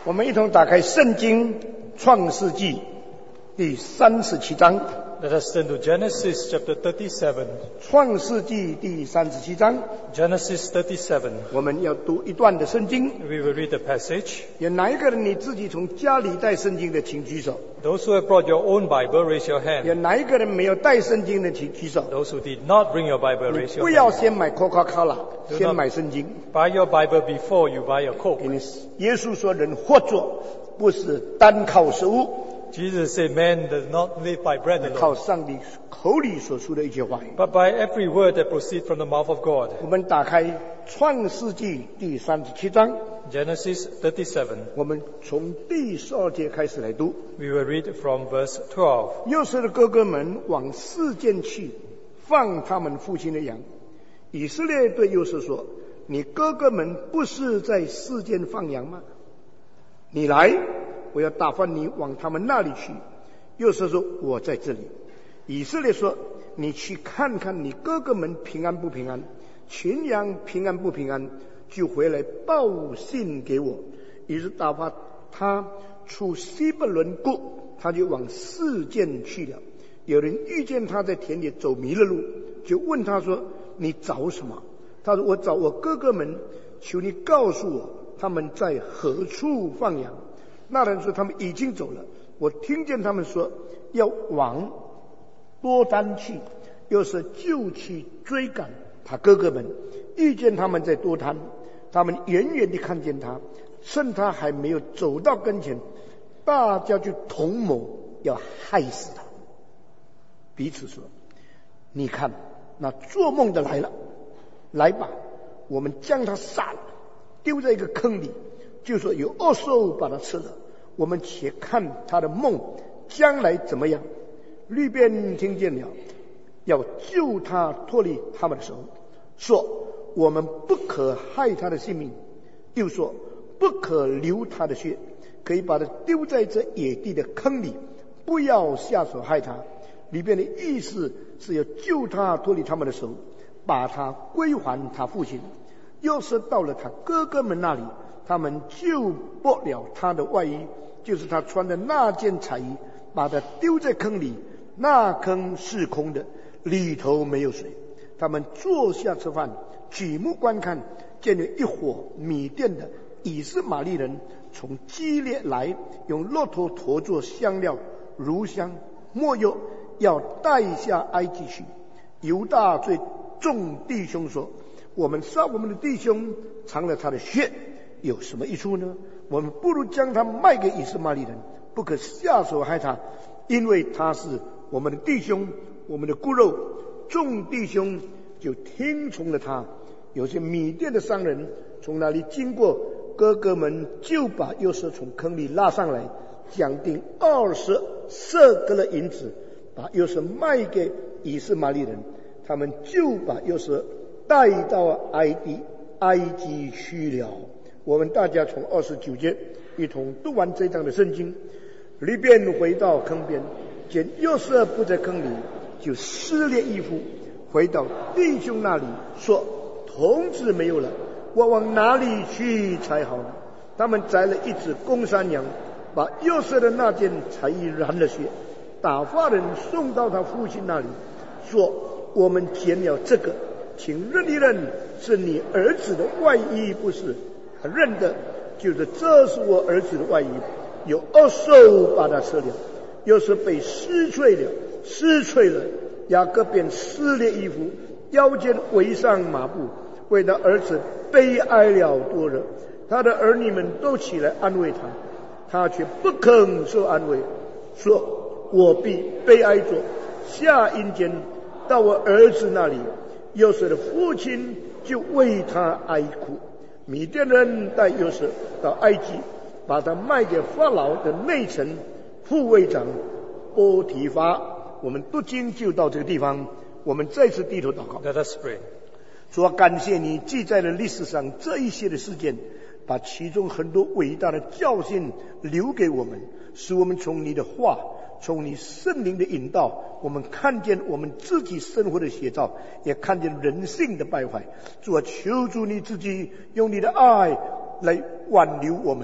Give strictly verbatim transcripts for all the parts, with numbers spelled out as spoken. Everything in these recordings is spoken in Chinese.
我们一同打开圣经创世纪第三十七章。 Let us turn to Genesis chapter thirty-seven. 创世纪第三十七章 Genesis thirty-seven. 我们要读一段的圣经。 We will read the passage. 有哪一个人你自己从家里带圣经的，请举手。 Those who have brought your own Bible, raise your 有 hand. 哪一个人没有带圣经的，请举手。 Those who did not bring your Bible, 你 raise 不 your 要 hand. 先买 Coca-Cola， Do 先 not 买圣经。 buy your Bible before you buy your Coke. 因为耶稣说，人活着不是单靠食物， Jesus said, man does not live by bread 靠 alone, 上帝口里所说的一句话语。 but by every word that proceeds from the mouth of God. 我们打开创世纪第三十七章， Genesis thirty-seven. 我们从第十二节开始来读。 We will read from verse twelve. 幼瑟的哥哥们往示剑去，放他们父亲的羊。以色列对幼瑟说：“你哥哥们不是在示剑放羊吗？你来，我要打发你往他们那里去。”幼瑟说：“我在这里。”以色列说：“你去看看你哥哥们平安不平安，群羊平安不平安，就回来报信给我。”于是打发他出西伯伦谷，他就往示剑去了。有人遇见他在田里走迷了路，就问他说：“你找什么？”他说：“我找我哥哥们，求你告诉我他们在何处放羊。”那人说：“他们已经走了。我听见他们说要往多丹去。”又是就去追赶他哥哥们，遇见他们在多滩，他们远远地看见他，趁他还没有走到跟前，大家就同谋要害死他。彼此说：“你看，那做梦的来了，来吧，我们将他杀了，丢在一个坑里，就说有恶兽把他吃了。我们且看他的梦将来怎么样。”律便听见了，要救他脱离他们的手，说：“我们不可害他的性命。”又说：“不可流他的血，可以把他丢在这野地的坑里，不要下手害他。”里边的意思是要救他脱离他们的手，把他归还他父亲。又是到了他哥哥们那里，他们救不了他的外衣，就是他穿的那件彩衣，把他丢在坑里。那坑是空的，里头没有水。他们坐下吃饭，举目观看，见有一伙米甸的以斯玛利人从基列来，用骆驼驮作香料、乳香、没药，要带下埃及去。犹大对众弟兄说：“我们杀我们的弟兄，尝了他的血，有什么益处呢？我们不如将他卖给以斯玛利人，不可下手害他，因为他是我们的弟兄，我们的骨肉。”众弟兄就听从了他。有些米甸的商人从那里经过，哥哥们就把幼瑟从坑里拉上来，讲定二十舍格勒银子，把幼瑟卖给以斯玛利人。他们就把幼瑟带到埃及埃及去了。我们大家从二十九节一同读完这章的圣经。利便回到坑边，见幼瑟不在坑里，就撕裂衣服，回到弟兄那里说：“童子没有了，我往哪里去才好呢？”他们宰了一只公山羊，把幼瑟的那件彩衣染了血，打发人送到他父亲那里，说：“我们捡了这个，请认一认，是你儿子的外衣不是？”他认的就是这是我儿子的外衣，有恶兽把他吃了。又是被撕碎了，撕碎了。雅各便撕裂衣服，腰间围上麻布，为他儿子悲哀了多日。他的儿女们都起来安慰他，他却不肯受安慰，说：“我必悲哀着，下阴间到我儿子那里。”幼瑟的父亲就为他哀哭。米甸人带幼瑟到埃及，把他卖给法老的内臣副卫长波提乏。我们读经就到这个地方，我们再次低头祷告。 Let us pray. 主啊，感谢你记在了历史上这一些的事件，把其中很多伟大的教训留给我们，使我们从你的话，从你圣灵的引导，我们看见我们自己生活的写照，也看见人性的败坏。主啊，求主你自己用你的爱来挽留我们，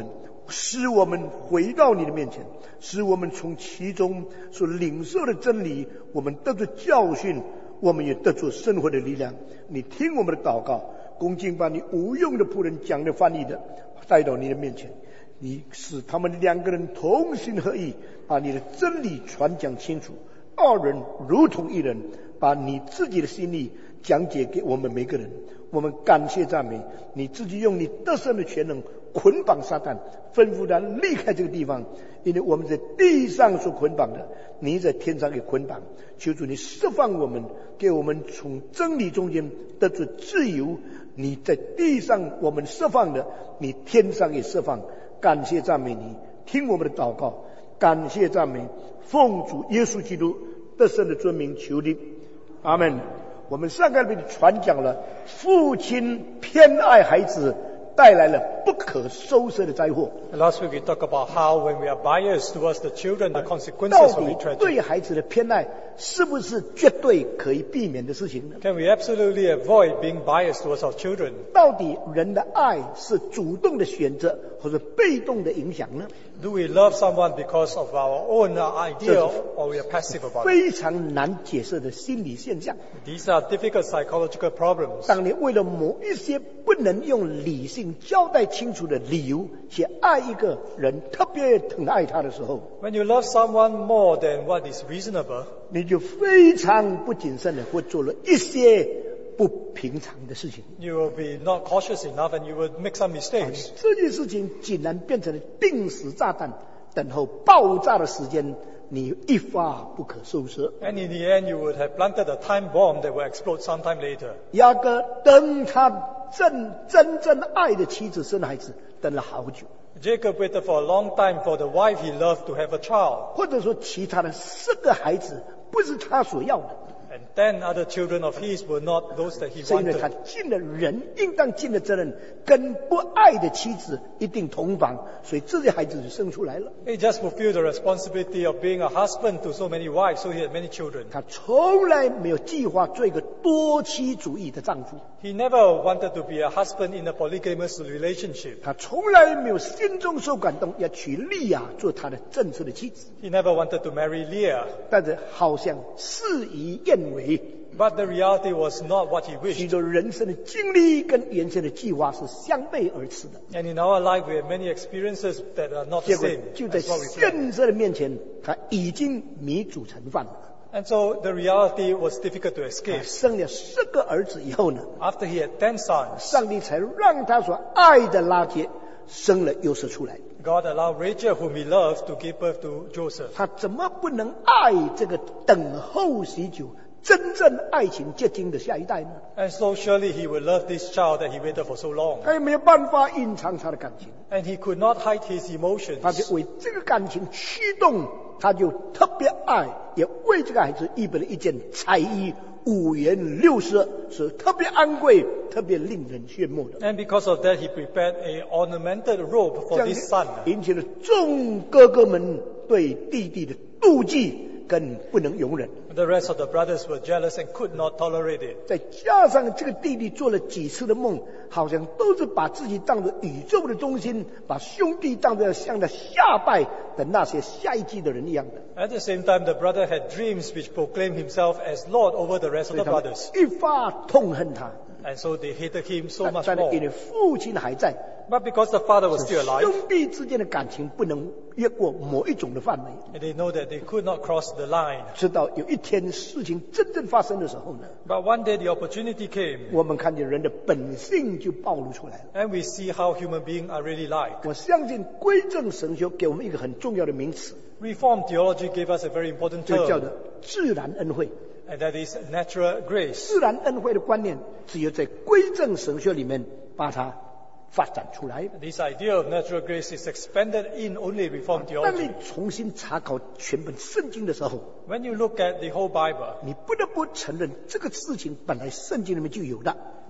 使我们回到你的面前，使我们从其中所领受的真理，我们得着教训，我们也得着生活的力量。你听我们的祷告，恭敬把你无用的仆人讲的翻译的带到你的面前，你使他们两个人同心合意，把你的真理传讲清楚，二人如同一人，把你自己的心意讲解给我们每个人。我们感谢赞美你，自己用你得胜的全能捆绑撒旦，吩咐他离开这个地方，因为我们在地上所捆绑的，你在天上给捆绑。求主你释放我们，给我们从真理中间得出自由。你在地上我们释放的，你天上也释放。感谢赞美你，听我们的祷告，感谢赞美，奉主耶稣基督得胜的尊名求你，阿们。我们上个礼拜传讲了父亲偏爱孩子带来了不可收拾的灾祸。 Last week we talked about how when we are biased towards the children, the 到 consequences will 底 be tragic. 对孩子的偏爱是不是绝对可以避免的事情呢？ Can we absolutely avoid being biased towards our children? 到底人的爱是主动的选择或者被动的影响呢？ Do we love someone because of our own idea, or we are passive about it? 非常难解释的心理现象。 These are difficult psychological problems. 当你为了某一些不能用理性交代清楚的理由去爱一个人，特别疼爱他的时候， When you love someone more than what is reasonable, 你就非常不谨慎的会做了一些不平常的事情。 you will be not cautious enough and you will make some mistakes. 这件事情竟然变成了定时炸弹，等候爆炸的时间，你一发不可收拾。 And in the end, you would have planted a time bomb that will explode sometime later. 雅各等他真真正爱的妻子生孩子，等了好久， Jacob waited for a long time for the wife he loved to have a child. 或者说其他的四个孩子不是他所要的， And ten other children of his were not those that he 是因为他 wanted. 尽了人应当尽的责任，跟不爱的妻子一定同房，所以这些孩子就生出来了。 He just fulfilled the responsibility of being a husband to so many wives, so he had many children. 他从来没有计划做一个多妻主义的丈夫， He never wanted to be a husband in a polygamous relationship. 他从来没有心中受感动要娶利亚做他的正式的妻子， He never wanted to marry Leah. 但是好像事与愿违， But the reality was not what he 许 wished. 多人生的经历跟原先的计划是相背而驰的， And in our life, we have many experiences that are not the 结果 same 就在 as what we planned. 现实的面前，他已经米煮成饭了。 And so the reality was difficult to 他 escape. 生了十个儿子以后呢， After he had ten sons, 上帝才让他所爱的拉结生了约瑟出来。 God allowed Rachel, whom he loved, to give birth to Joseph. 他怎么不能爱这个等候许久、真正爱情结晶的下一代呢？ And so surely he would love this child that he waited for so long. 他也没有办法隐藏他的感情， And he could not hide his emotions. 他就为这个感情驱动，他就特别爱，也为这个孩子预备了一件彩衣，五颜六色，是特别昂贵、特别令人羡慕的。 And because of that, he prepared a ornamented robe 这 for 样 this son. 引起了众哥哥们对弟弟的妒忌跟不能容忍。 The rest of the brothers were jealous and could not tolerate it. 再加上这个弟弟做了几次的梦，好像都是把自己当作宇宙的中心，把兄弟当作像他下拜的那些下一季的人一样的。 At the same time, the brother had dreams which proclaimed himself as Lord over the rest of 所以 the 他们 brothers. 一发痛恨他， And so they hated him so much 但是因 more. 为父亲还在， But because the father was still alive, 兄弟之间的感情不能越过某一种的范围。 and they know that they could not cross the line. 直到有一天事情真正发生的时候呢， But one day the opportunity came, 我们看见人的本性就暴露出来了。 and we see how human beings are really like. 我相信归正神学给我们一个很重要的名词， Reformed theology gave us a very important 就叫 term, 做自然恩惠。 and that is natural grace. 自然恩惠的观念，只有在归正神学里面把它发展出来。 This idea of natural grace is expanded in only Reformed 当你 theology. 重新查考全本圣经的时候， When you look at the whole Bible, 你不得不承认这个事情本来圣经里面就有的。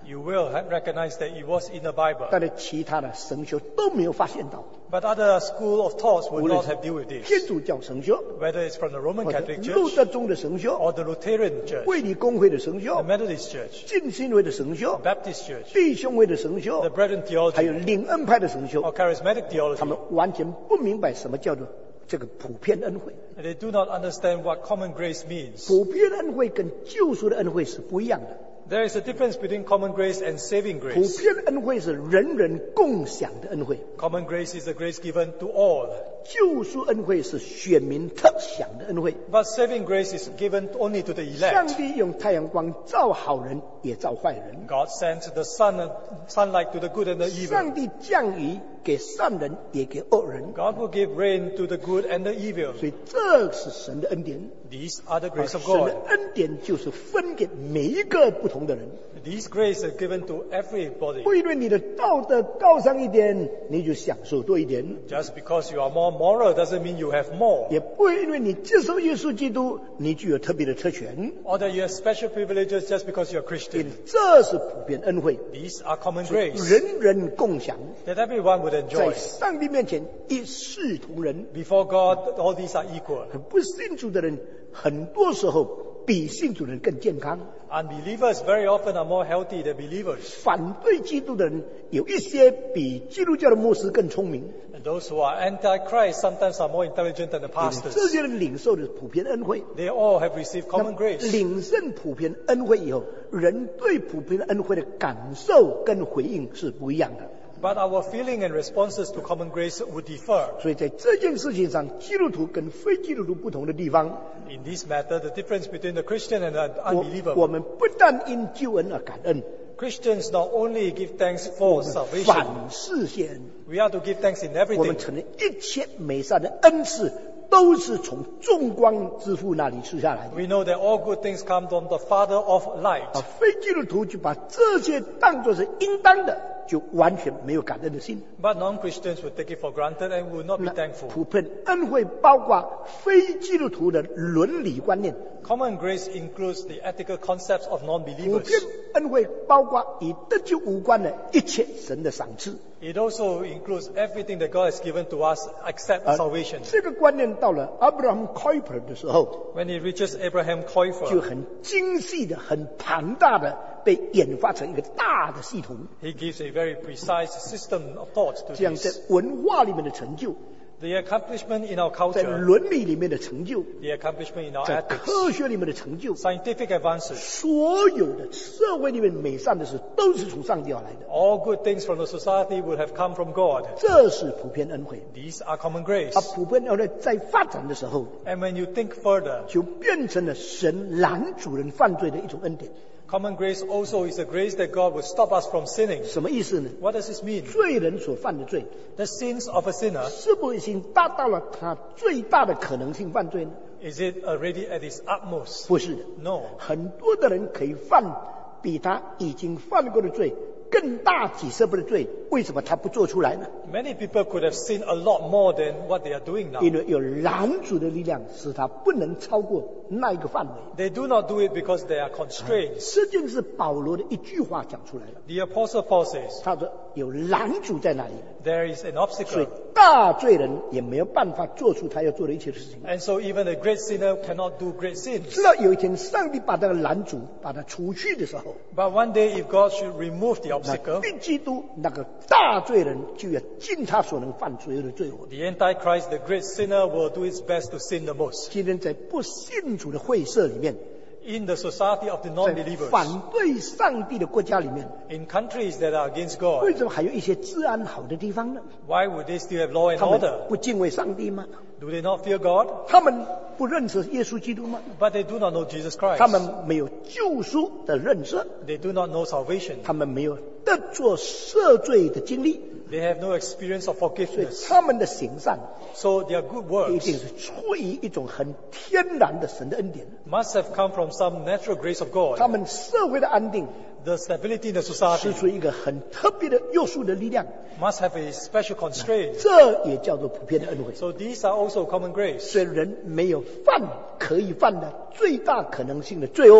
You will ha- recognize that it was in the Bible. 但是其他的神学都没有发现到， But other school of thoughts would 无论 not 是 have dealt with this. 天主教神学， Whether it's from the Roman 或者 Catholic 路 Church 德宗的神学， or the Lutheran Church, 卫理公会的神学 the， Methodist Church, 浸信会的神学， Baptist Church, 弟兄会的神 the 学， Brethren 还有 theology, 领恩派的神学， or charismatic 他 theology. 们完全不明白什么叫做这个普遍恩惠。 And they do not understand what common grace means. 普遍恩惠跟救赎的恩惠是不一样的。 There is a difference between common grace and saving 普 grace. 遍恩惠是人人共享的恩惠， Common grace is a grace given to all. 救赎恩惠是选民特享的恩惠。 But saving grace is given only to the 上 elect. 帝用太阳光照好人，也照坏人。 God sends the sun, sunlight to the good and the evil. 上帝降雨给善人，也给恶人。 God will give rain to the good and the evil. 所以这是神的恩典。 These are the grace of 神 God. 的恩典就是分给每一个不同的人。 These grace are given to everybody. 不因为你的道德高尚一点，你就享受多一点； Just because you are more moral doesn't mean you have more. 也不会因为你接受耶稣基督，你具有特别的特权。 Or that you have special privileges just because you're 因 Christian. 为这是普遍恩惠， These are common grace 人人共享， that everyone would 在 enjoy. 上帝面前一视同仁。 Before God, all these are equal. 不信主的人，很多时候比信主的人更健康。 Unbelievers very often are more healthy than believers. 反对基督的人，有一些比基督教的牧师更聪明。 And those who are anti-Christ sometimes are more intelligent than the 这 pastors. 些人领受的普遍恩惠。 They all have received 那 common grace. 领受普遍恩惠以后，人对普遍恩惠的感受跟回应是不一样的。 But our feeling and responses to common grace would differ. 所以在这件事情上，基督徒跟非基督徒不同的地方， In this matter, the difference between the Christian and the 我 unbeliever. 我们不但因救恩而感恩， Christians not only give thanks 我 for 们 salvation, 反世谢恩。 we are to give thanks in 我们 everything. 承认一切美善的恩赐都是从众光之父那里赐下来的。 We know that all good things come from the Father of light. 啊，非基督徒就把这些当作是应当的，就完全没有感恩的心。 But non-Christians would take it for granted and would not be 那 thankful. 普遍恩惠包括非基督徒的伦理观念， Common grace includes the ethical concepts of 普 non-believers. 遍恩惠包括与得救无关的一切神的赏赐。 It also includes everything that God has given to us except 而 salvation. 这个观念到了 Abraham Kuyper 的时候， When it reaches Abraham 就 Kuyper, 很精细的、很庞大的被演化成一个大的系统。 he gives a very precise system of thought to 这样在 this. 文化里面的成就， The accomplishment in our 在 culture, 伦理里面的成就， the accomplishment in our 在 ethics, 科学里面的成就， scientific advances, 所有的社会里面美善的事，都是从上帝而来的。 all good things from the society would have come from God. 这是普遍恩惠。 These are common grace. 而普遍恩惠在发展的时候， And when you think further, 就变成了神拦阻人犯罪的一种恩典。 common grace also is a grace that God will stop us from sinning. 什么意思呢？ What does this mean? 罪人所犯的罪， The sins of a sinner, 是不是已经达到了他最大的可能性犯罪呢？ is it already at its utmost? 不是的， No. 很多的人可以犯比他已经犯过的罪更大几十倍的罪，为什么他不做出来呢？ Many people could have sinned a lot more than what they are doing now. 因为有拦阻的力量，使他不能超过那一个范围。 They do not do it because they are constrained. 这件是保罗的一句话讲出来了， The Apostle Paul says, 他说有拦阻在那里， there is an 所以 obstacle. 大罪人也没有办法做出他要做的一切的事情。 And so even a great sinner cannot do great sins. 直到有一天，上帝把这个拦阻把它除去的时候， But one day if God should remove the 那 obstacle, 对基督那个大罪人就要尽他所能犯所有的罪恶。 the Antichrist, the great sinner, will do his best to sin the most. 今天在不信主的会社里面， In the society of the 在 non-believers, 反对上帝的国家里面， in countries that are against 为 God, 什么还有一些治安好的地方呢？ why would they still have law and 他们 order? 不敬畏上帝吗？ Do they not fear God? 他们不认识耶稣基督吗？ But they do not know Jesus 他 Christ. 们没有救赎的认识， They do not know salvation. 他们没有得做赦罪的经历， They have no experience of 所以 forgiveness. 他们的行善 So their good 一 works 定是出于一种很天然的神的恩典。 must have come from some natural grace of 他 God. 们社会的安定 The stability in the 是 society 出于一个很特别的约束的力量， must have a special constraint. 这也叫做普遍的恩惠。 So these are also common grace. 所以人没有犯可以犯的最大可能性的罪恶，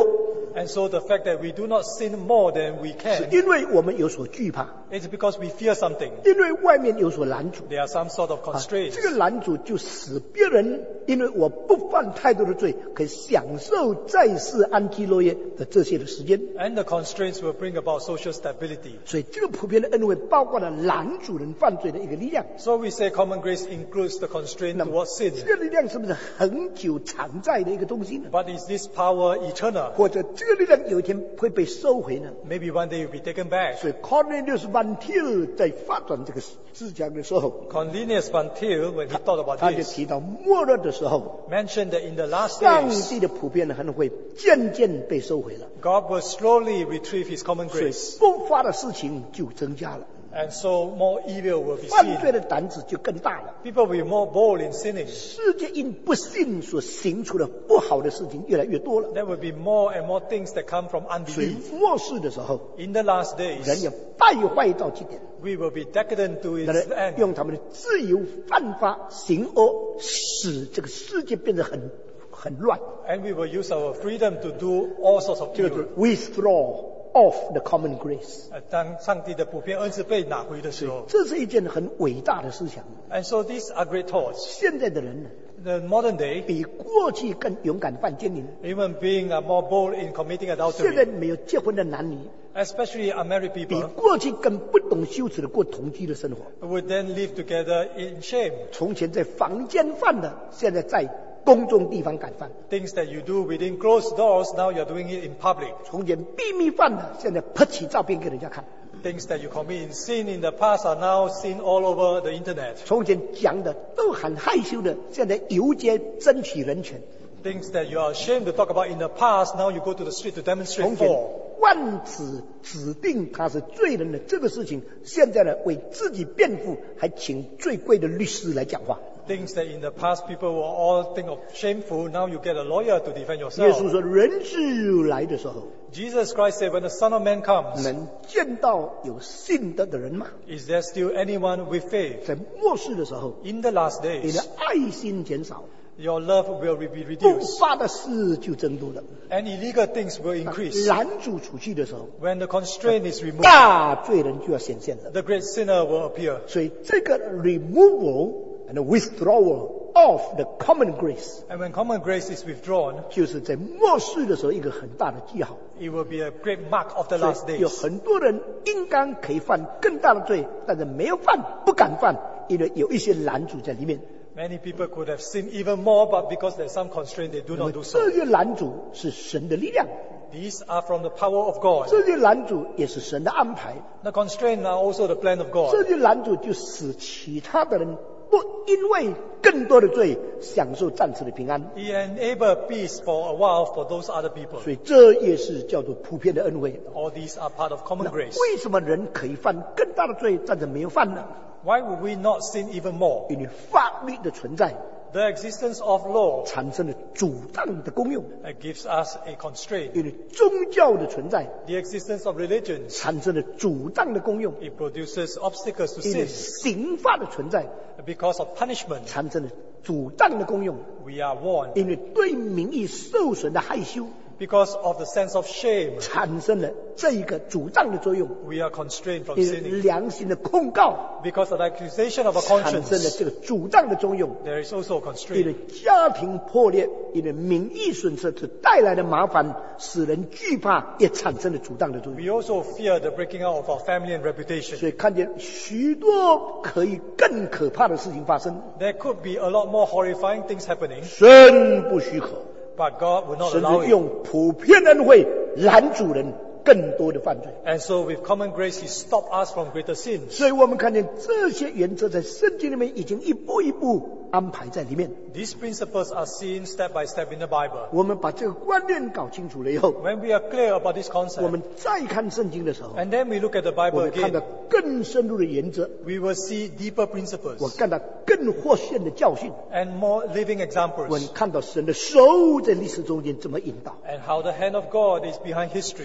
And so the fact that we do not sin more than we 是 can, 因为我们有所惧怕， it's because we fear something. 因为外面有所拦阻。 There are some sort of 啊 constraints. 这个拦阻就使别人因为我不犯太多的罪，可以享受在世安居乐业的这些的时间。 And the constraints will bring about social stability. 所以这个普遍的恩惠包括了拦阻人犯罪的一个力量。 So we say common grace includes the constraint 那么 towards sin. 这个力量是不是很久常在的一个东西呢？ But is this power eternal? 或者这个力量有一天会被收回呢？ Maybe one day it will be taken back. 所以 Cornelius Van Til 在发展这个思想的时候， Cornelius Van Til, when he thought about 他就 this, 提到末日的时候， mentioned that in the last 上 days, 帝的普遍的恩惠渐渐被收回了， God will slowly retrieve his common 所以 grace. 不发的事情就增加了， And so more evil will be 犯罪 seen. 的胆子就更大了。 People will be more bold in sinning. 世界因不信所行出的不好的事情越来越多了， There will be more and more things that come from 所以 unbelief. 末世的时候， In the last 人 days, 也败坏到极点， we will be decadent to 人 its end. 用他们的自由犯法行恶，使这个世界变得很很乱。 And we will use our freedom to do all sorts of 这个就 evil. 是 withdraw of the common grace， 呃当上帝的普遍恩赐被拿回的时候。 这是一件很伟大的思想。 And so these are great thoughts. 现在的人呢， The modern day, 比过去更勇敢犯奸淫， human beings are more bold in committing 现在 adultery, 没有结婚的男女， especially unmarried 比 people 过去更不懂羞耻的过同居的生活。 who would then live together in shame. 从前在房间犯的，现在在公众地方敢犯； Things that you do within closed doors, now you're doing it in public. 从前秘密犯的，现在拍起照片给人家看； Things that you commit in sin in the past are now seen all over the internet. 从前讲的都很害羞的，现在游街争取人权； Things that you are ashamed to talk about in the past, now you go to the street to 从 demonstrate 前 for. 万此指定他是罪人的这个事情，现在呢为自己辩护，还请最贵的律师来讲话。 Things that in the past people will all think of shameful, now you get a lawyer to defend 耶 yourself. 稣说：“人子来的时候， Jesus Christ said, when the Son of Man comes, 能见到有信德的人吗？ is there still anyone with faith? 在末世的时候， In the last 你的 days, 爱心减少， your love will be 不 reduced, 法的事就增多了。 and illegal things will increase. 拦阻出去的时候， When the constraint is removed, 大罪人就要显现了。 the great sinner will appear. 所以这个 removal and withdrawal of the common grace， And when common grace is withdrawn, 就是在末世的时候一个很大的记号。 it will be a great mark of the last 所以有 days. 很多人应当可以犯更大的罪，但是没有犯，不敢犯，因为有一些拦阻在里面。 Many people could have sinned even more, but because there's some constraint, they do 那么 not do so. 这些拦阻是神的力量， These are from the power of God. 这些拦阻也是神的安排， The constraints are also the plan of 这 God. 些拦阻就使其他的人不因为更多的罪享受暂时的平安。 He enabled peace for a while for those other people. 所以这也是叫做普遍的恩惠。 All these are part of common 那 grace. 为什么人可以犯更大的罪，但是没有犯呢？ Why would we not sin even more? 因为法律的存在 The existence of law 产生了阻挡的功用， uh, gives us a constraint. 因为宗教的存在 The existence of religions, 产生了阻挡的功用， it produces obstacles to 因为 sin. 刑法的存在 Because of punishment, 产生了阻挡的功用， we are warned. 因为对名誉受损的害羞 Because of the sense of shame, 产生了这一个阻挡的作用， we are constrained from 因为 sinning. 良心的控告 Because of the accusation of a 产生了 conscience, 这个阻挡的作用。 there is also a 因为 constraint. 家庭破裂，因为名誉损失所带来的麻烦，使人惧怕，也产生了阻挡的作用。 We also fear the breaking out of our family and reputation. 所以看见许多可以更可怕的事情发生， There could be a lot more horrifying things happening, 神不许可， but God will not 甚 allow 至 it. 用普遍恩惠拦阻人更多的犯罪。 And so with common grace, He stopped us from greater sins. 所以我们看见这些原则在圣经里面已经一步一步安排在里面。 These principles are seen step by step in the Bible. 我们把这个观念搞清楚了以后， When we are clear about this 我 concept, 们再看圣经的时候， and then we look at the 我 Bible 们看到 again, 更深入的原则， we will see deeper 我 principles 看到更活现的教训， and more living 我 examples, 看到神的手在历史中间怎么引导。 and how the hand of God is behind history. 当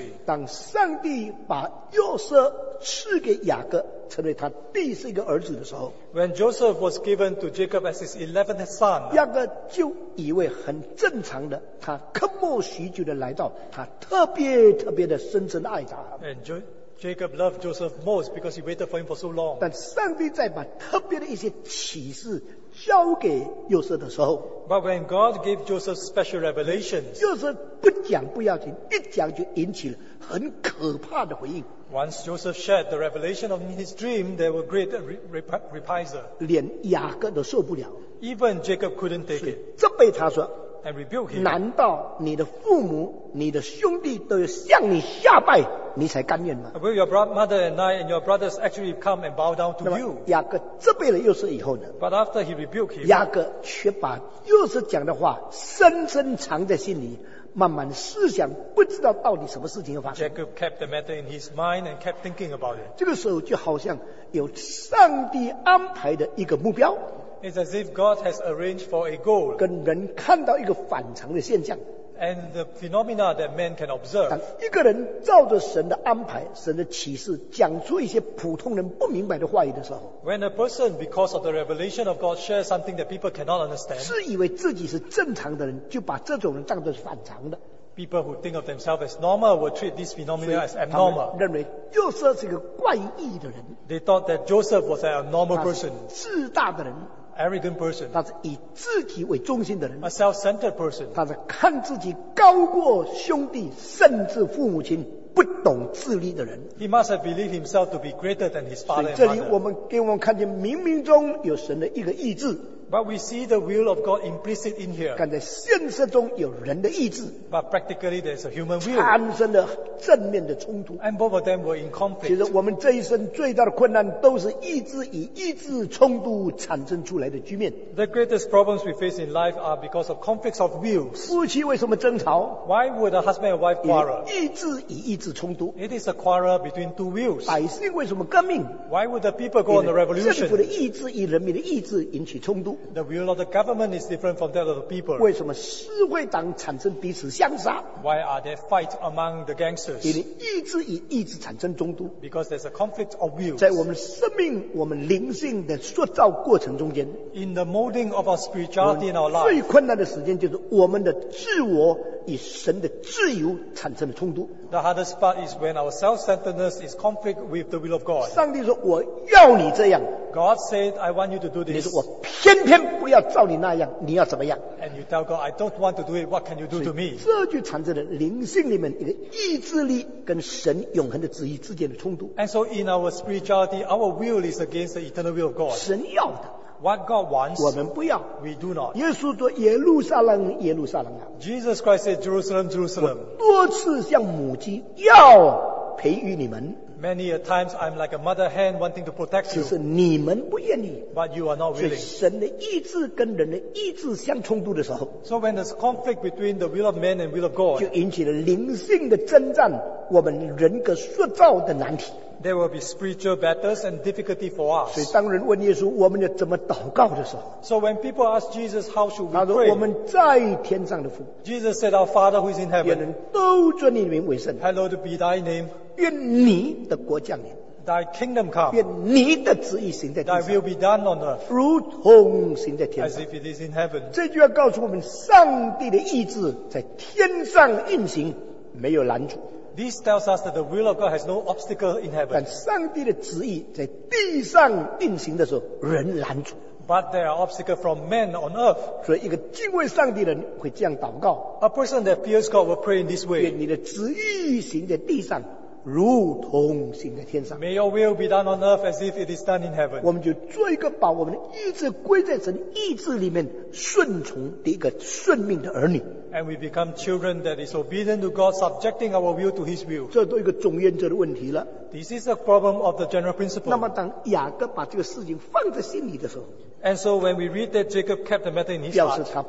当上帝把约瑟赐给雅各，成为他第四个儿子的时候， When Joseph was given to Jacob as his eleventh son, 雅各就以为很正常的，他渴慕许久的来到，他特别特别的深深爱他。 and jo- Jacob loved Joseph most because he waited for him for so long. 但上帝在把特别的一些启示交给约瑟的时候， But when God gave Joseph special revelations, 约瑟不讲不要紧，一讲就引起了很可怕的回应， once Joseph shared the revelation of his dream, there were great re- rep- reprisal. 连雅各都受不了， Even Jacob couldn't take 所以 it 责备他说 and rebuked him. 难道你的父母、你的兄弟都要向你下拜，你才甘愿吗？ Will your bro- mother and I and your brothers actually come and bow down 那 to 么 you? 雅各责备了约瑟以后呢， But after he rebuked him, 雅各却把约瑟讲的话深深藏在心里，慢慢思想，不知道到底什么事情要发生。 Jacob kept the matter in his mind and kept thinking about it. 这个时候就好像有上帝安排的一个目标， It's as if God has arranged for a goal 跟人看到一个反常的现象。 and the phenomena that man can 当 observe. 一个人照着神的安排、神的启示，讲出一些普通人不明白的话语的时候， When a person, because of the revelation of God, shares something that people cannot understand, 自以为自己是正常的人，就把这种人当作是反常的。 people who think of themselves as normal will treat this 所以 phenomena as 他们 abnormal. 认为约瑟是一个怪异的人， They thought that Joseph was an abnormal 他是 person, 自大的人， arrogant person, 他是以自己为中心的人， a self-centered person. 他是看自己高过兄弟，甚至父母亲，不懂自立的人。 He must have believed himself to be greater than his 所以 father 这 and 里我 mother. 们给我们看见冥冥中有神的一个意志， But we see the will of God implicit in here. 看在现实中有人的意志， But practically there's a human will. 产生了正面的冲突。 And both of them were in 其实 conflict. 我们这一生最大的困难，都是意志与意志冲突产生出来的局面。 The greatest problems we face in life are because of conflicts of wills. 夫妻为什么争吵？ Why would a husband and wife quarrel? 意志与意志冲突。 It is a quarrel between two wills. 百姓为什么革命？ Why would the people go on a 政府的 revolution? 意志与人民的意志引起冲突。 The will of the government is different from that of the people. 为什么社会党产生彼此相杀？ Why are there fights among the 因 gangsters? 为意志与意志产生冲突。 Because there's a conflict of wills. 在我们生命、我们灵性的塑造过程中间， In the molding of our spirituality in our 最 life, 困难的时间就是我们的自我与神的自由产生了冲突。 the hardest part is when our self-centeredness is conflict with the will of God. 上帝说：“我要你这样。” God said, I want you to do 你 this. 说：“我偏偏不要照你那样，你要怎么样 And you tell God, I don't want to do it. What can you do to me?？” 这就产生了灵性里面一个意志力跟神永恒的旨意之间的冲突。 And so in our spirituality, our will is against the eternal will of God. 神要的， What God wants, 我们不要。 we do not. 耶稣说：“耶路撒冷，耶路撒冷啊， Jesus Christ said, Jerusalem, Jerusalem. 多次像母鸡要培育你们， Many a times I'm like a mother hen wanting to protect 只 you, 是你们不愿意。” but you are not 所以 willing. 神的意志跟人的意志相冲突的时候， So when there's conflict between the will of man and will of 就 God, 引起了灵性的征战，我们人格塑造的难题。 there will be spiritual battles and difficulty for 所以 us. 当人问耶稣我们要怎么祷告的时候， So when people ask Jesus, how should 他 we 说：“我 pray? 们在天上的父， Jesus said, Our Father who is in 愿 heaven, 人都尊你的名为圣， hallowed be thy name, 愿你的国降临， thy kingdom come, 愿你的旨意行在地 thy 上， will be done on earth, 如同行在天 as 上。” if it is in heaven. 这句话告诉我们，上帝的意志在天上运行，没有拦阻。 This tells us that the will of God has no obstacle in 但 heaven, 上帝的旨意在地上运行的时候，人拦阻。 but there are obstacles from men on earth. 所以，一个敬畏上帝的人会这样祷告： A person that fears God will pray in this 愿 way. 你的旨意行在地上，如同行在天上。 May your will be done on earth as if it is done in 我 heaven. 们就做一个把我们的意志归在神意志里面顺从的一个顺命的儿女。 And we become children that is obedient to God, subjecting our will to His will. 这都一个总原则的问题了。 This is the problem of the general 那么， principle. 当雅各把这个事情放在心里的时候， And so when we read that Jacob kept the matter in his 表示 heart, 他不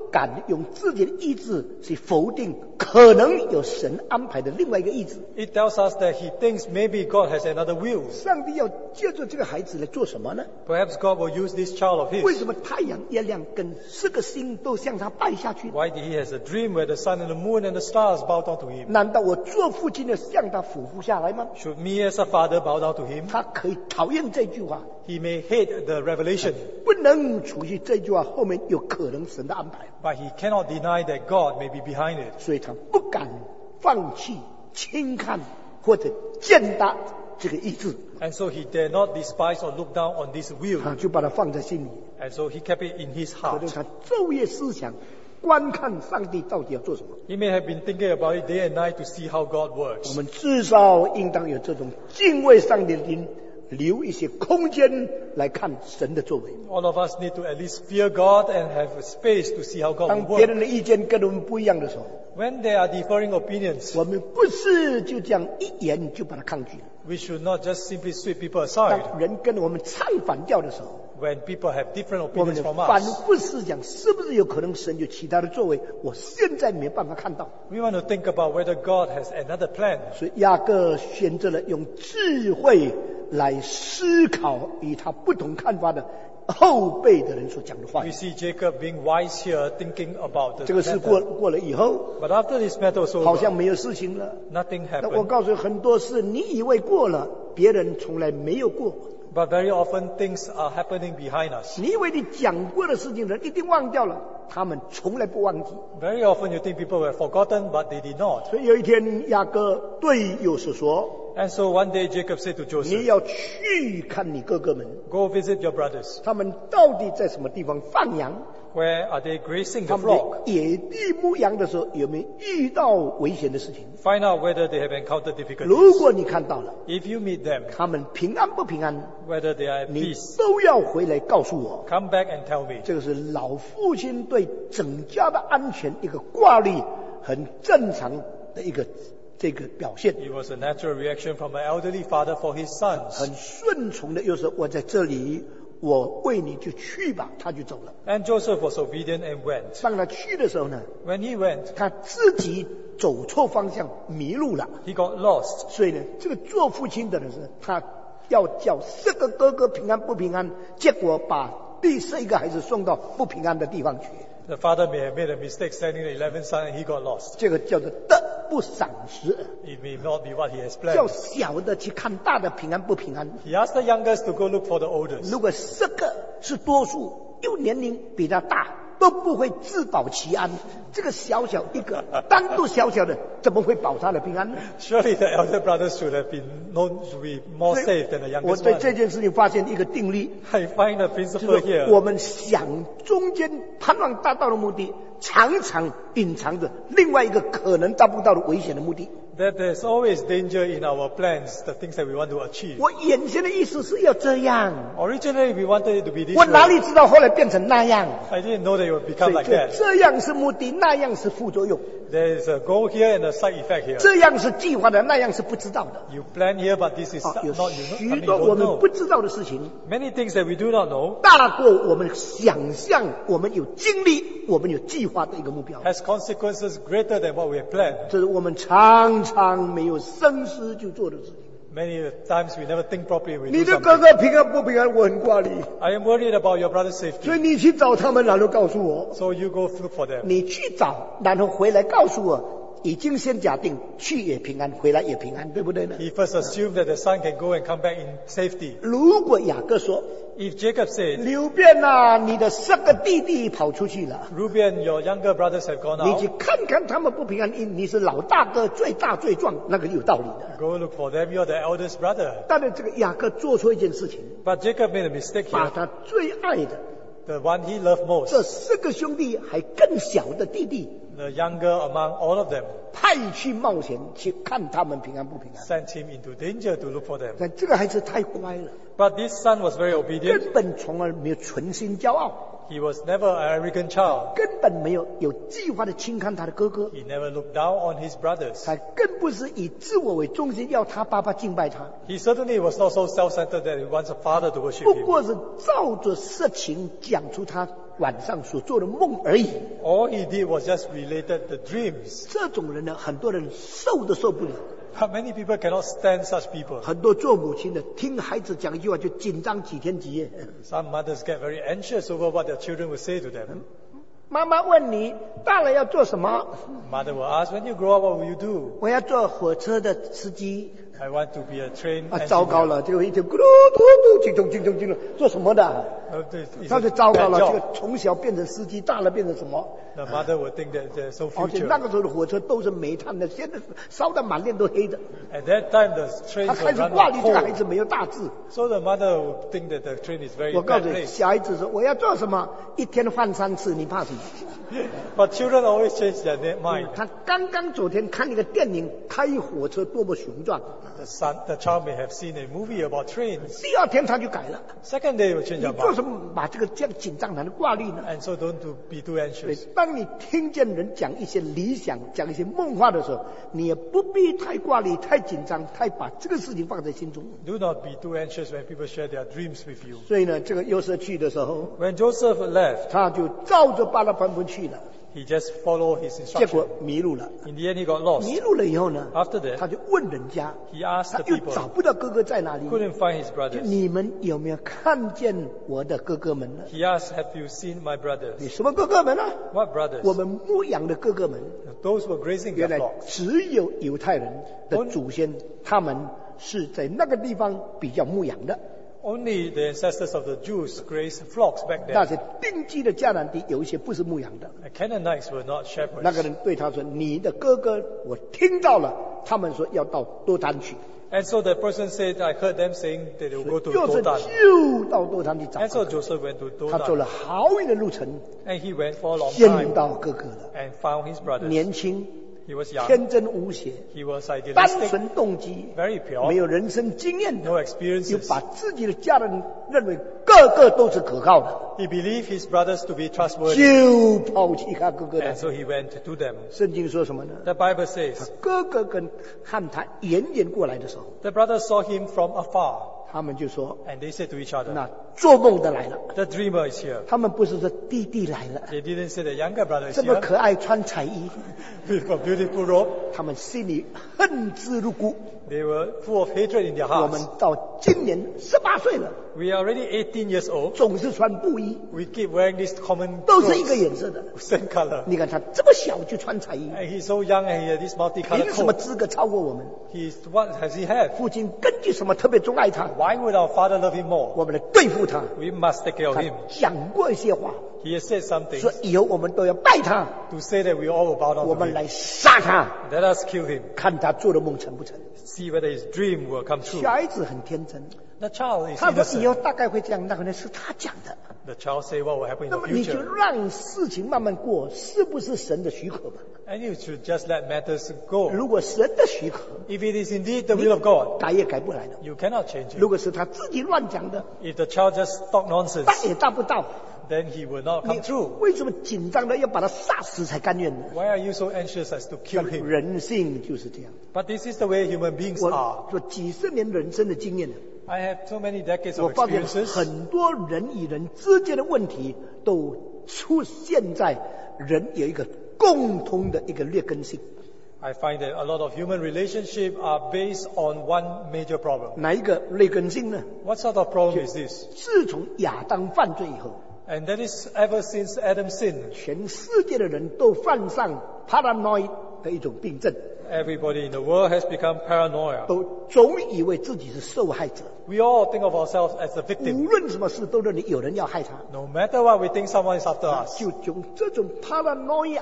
敢用自己的意志去否定可能有神安排的另外一个意志。 It tells us that he thinks maybe God has another will. 上帝要借着这个孩子来做什么呢？ Perhaps God will use this child of 为 his. 什么太阳、月亮跟四个星都向他拜下去？ Why did he has a dream where the sun and the moon and the stars bow down to him? 难道我做父亲的向他俯伏下来吗？ Should me as a father bow down to him? 他可以讨厌这句话， He may hate the revelation, 不能除去这句话后面有可能神的安排， but he cannot deny that God may be behind it. 所以他不敢放弃、轻看或者践踏这个意志， And so he dare not despise or look down on this will. 啊，就把它放在心里。 And so he kept it in his 可能 heart. 他昼夜思想，观看上帝到底要做什么。 He may have been thinking about it day and night to see how God 我 works. 们至少应当有这种敬畏上帝的灵，留一些空间来看神的作为。 All of us need to at least fear God and have a space to see how God 当 will 别 work. 人的意见跟我们不一样的时候， When there are differing opinions, 我们不是就这样一言就把它抗拒了。 we should not just simply sweep people aside. 当人跟我们唱反调的时候， When people have different 我们 opinions 就 from 反 us, 复思想，是不是有可能神有其他的作为，我现在没办法看到。 we want to think about whether God has another plan. 所以雅各选择了用智慧来思考与他不同看法的后辈的人所讲的话 We。see Jacob being wise here, thinking about the 这个事过 matter. 过了以后， But after this matter was 好 over, 像没有事情了。 nothing 那我 happened. 告诉你，很多事你以为过了，别人从来没有过。 But very often things are happening behind us. 你以为你讲过的事情，人一定忘掉了，他们从来不忘记。 Very often you think people have forgotten, but they did not. 所以有一天，雅各对约瑟说 And so one day Jacob said to：“ 你 Joseph, 要去看你哥哥们， go visit your brothers. 他们到底在什么地方放羊？ Where are they grazing 他 the 们 flock? 在野地牧羊的时候，有没有遇到危险的事情？ Find out whether they have encountered 如 difficulties. 果你看到了， If you meet them, 他们平安不平安， whether they are at 你 peace, 都要回来告诉我。 come back and tell me. 这个是老父亲对整家的安全一个挂虑，很正常的一个这个表现， It was a natural reaction from an elderly father for his sons. 很顺从的，又说我在这里，我为你就去吧，他就走了。 And Joseph was obedient and went. 当他去的时候呢， When he went, 他自己走错方向，迷路了。 he got lost. 所以呢，这个做父亲的人是，他要叫四个哥哥平安不平安，结果把第四一个孩子送到不平安的地方去。 The father may have made a mistake sending the eleventh son and he got lost. 这个叫做得不赏识， It may not be what he has 叫 planned. 小的去看大的平安不平安。 He asked the youngest to go look for the oldest. 如果四个是多数，又年龄比他大，都不会自保其安。这个小小一个，单独小小的，怎么会保他的平安呢？ Surely the elder brothers should have been known to be more 所以 safe than the 我 youngest 对 one. 这件事情发现一个定律， I find a 就 principle 是我 here. 们想中间盼望达到的目的，常常隐藏着另外一个可能达不到的危险的目的。 That there's always danger in our plans, the things that we want to achieve. 我眼前的意思是要这样， Originally we wanted it to be this 我哪 way. 里知道后来变成那样？ I didn't know that it would 所 become 以 like 就 that. 这样是目的，那样是副作用； There is a goal here and a side effect here. 这样是计划的，那样是不知道的。 You plan here, but this is 啊，有 not you know, 许 something 多 you 我 don't 们 know. 不知道的事情， Many things that we do not know 大过我们想象，我们有经历，我们有计划的一个目标。 has consequences greater than what we have planned. 这是我们常常没有深思就做的事情。 Many times we never think properly. We 你 do 的哥 something. 哥平安不平安，我很挂虑， I am worried about your brother's 所 safety. 以你去找他们，然后告诉我。 So you go look for them. 你去找，然后回来告诉我，已经先假定去也平安，回来也平安，对不对呢？ He first assumed that the son can go and come back in safety. 如果雅各说 If Jacob said, 流便啊，你的十个弟弟跑出去了， Reuben, your younger brothers have gone 你去 out. 看看他们不平安，因你是老大哥，最大最壮，那个有道理的。 Go look for them. You're the eldest brother. 但是这个雅各做错一件事情， But Jacob made a mistake 把 here. 他最爱的 The one he loved 这 most, 四个兄弟还更小的弟弟， the younger among all of them, 派去冒险去看他们平安不平安。 sent him into danger to look for them. 但这个孩子太乖了， But this son was very obedient. 根本从来没有存心骄傲。 He was never an arrogant child. 根本没有有计划的轻看他的哥哥， He never looked down on his brothers. 他更不是以自我为中心，要他爸爸敬拜他， He certainly was not so self-centered that he wants a father to worship 不 him. 过是照着色情讲出他晚上所做的梦而已。 All he did was just related the dreams. 这种人呢，很多人受都受不了。 But many people cannot stand such people. 很多做母亲的听孩子讲一句话就紧张几天几夜。 Some mothers get very anxious over what their children will say to them. 妈妈问你大了要做什么？ Mother will ask, when you grow up, what will you do? 我要做火车的司机。 I want to be a train 啊，糟糕 engineer. 了，这个一天咕噜嘟嘟，叮咚叮咚叮咚，做什么的？ Oh, this is 他 a 就糟糕 bad 了，这 job. 个从小变成司机，大了变成什么？ The mother will think that there's no 而且那 future. 个时候的火车都是煤炭的，现在烧得满脸都黑的。 At that time, the 他 trains 开 were 始 run 挂 on 虑这个孩 coal. 子没有大志。 So the mother will think that the train is very 我告 bad 诉你， place. 小孩子说我要做什么，一天换三次，你怕什么？ But children always change their na- mind. 他刚刚昨天看一个电影，开火车多么雄壮， The son, the child may have seen a movie about trains. 第二天他就改了。 Second day will change 你 their 做 mind. 什么把这个这样紧张谈的挂虑呢？ And so don't to be too 对 anxious.， 当你听见人讲一些理想、讲一些梦话的时候，你也不必太挂虑、太紧张、太把这个事情放在心中。 Do not be too anxious when people share their dreams with you. 所以呢，这个约瑟去的时候， When Joseph left, 他就照着巴拉潘潘去了， he just followed his 结果 instruction. 迷路了。 In the end, he got lost. 迷路了以后呢， After 他 that, 就问人家， he asked 他 the 又找 people, 不到哥哥在哪里。 couldn't find his 就 brothers. 你们有没有看见我的哥哥们呢？ He asked, have you seen my 你 brothers? 什么哥哥们呢？ What 我 brothers? 们牧羊的哥哥们， Those who were grazing 原 their 来 flocks. 只有犹太人的祖先，他们是在那个地方比较牧羊的。 Only the ancestors of the Jews grazed flocks back 那 then. 些定居的迦南地有一些不是牧羊的。 The Canaanites were not 那个 shepherds. 人对他说：“你的哥哥，我听到了，他们说要到多丹去。 And so the person said, I heard them saying that they will go to 又是 Dotan. 就到多丹去找 And 哥 so 哥。 Joseph went to 他走 Dotan. 了好远的路程， And he went for a long 见 time 到哥哥了。 and found his brothers. 年轻， He was young. 天真无邪， He was 单 idealistic, 纯动机， very 没 pure, 有人生经验的， no 又 experiences. 把自己的家人认为个个都是可靠的， He believed his brothers to be trustworthy. 就抛弃他哥哥 And 的。 so he went to them. 圣经说什么呢？ The Bible says, 哥哥跟和他远远过来的时候， the brothers saw him from afar. 他们就说 And they said to each：“ other, 那做梦的来了。 the dreamer is here. ” 他们不是说弟弟来了， They didn't say the younger brother is 这么 here 可爱穿彩衣， with a beautiful robe. 他们心里恨之入骨。 They were full of hatred in their 我们 hearts. 到今年十八岁了， We are already eighteen years old. 总是穿布衣， We keep wearing this common 都是一个 clothes, 颜色的。 same color. 你看他这么小就穿彩衣， And he's so young and he had this multicolored 凭什么 coat. 资格超过我们？ He's, what has he had? 父亲根据什么特别钟爱他？ Why would our father love him more? 我们来对付他。 We must take care of 他 him. 讲过一些话， He has said something 说以后我们都要拜他， to say that we all will bow 我 down 们 to him. 来杀他， Let us kill him. 看他做的梦成不成。 See whether his dream will come true. 小孩子很天真， The child is 他说以 innocent. 后大概会这样，那个呢是他讲的。 The child say what will happen in 那 the 么你就 future. 让事情慢慢过，是不是神的许可吧？ And you should just let matters go. 如果神的许可， If it is indeed the will of God, 改也改不来的。 you cannot change 如 it. 果是他自己乱讲的， If the child just talk nonsense, 大也大不到。 then he will not 你 come true. 为什么紧张的要把他杀死才甘愿呢？ Why are you so anxious as to kill him? 人性就是这样。 But this is the way human beings 我 are. 做几十年人生的经验， I have so many decades 我 of 发现 experiences. 很多人与人之间的问题都出现在人有一个共同的一个劣根性。 I find that a lot of human relationships are based on one major problem. 哪一个劣根性呢？ What sort of problem is this? 自从亚当犯罪以后， And that is ever since Adam sinned. 全世界的人都犯上 paranoid 的一种病症， Everybody in the world has become paranoia. 都总以为自己是受害者， We all think of ourselves as the 无 victim. 论什么事都认为有人要害他， No matter what, we think someone is after us. 就从这种 paranoia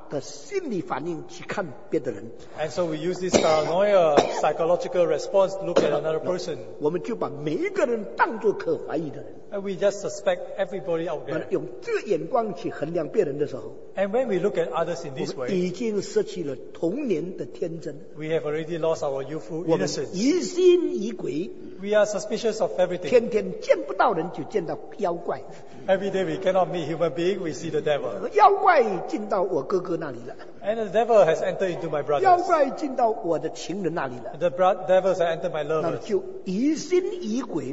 的心理反应去看别的人， And so we use this paranoia psychological response to look at another person. 我们就把每一个人当作可怀疑的人。 And we just suspect everybody out 我们 there. 用这个眼光去衡量别人的时候， And when we look at others in 我 this 们 way, 已经失去了童年的天真， we have already lost our youthful 我们 innocence. 疑心疑鬼， We are suspicious of everything. 天天见不到人就见到妖怪， Every day we cannot meet human being, we see the devil. 妖怪进到我哥哥那里了， And the devil has entered into my 妖 brothers. 怪进到我的情人那里了， The bro- devils have entered my 那么 lovers. 就疑心疑鬼，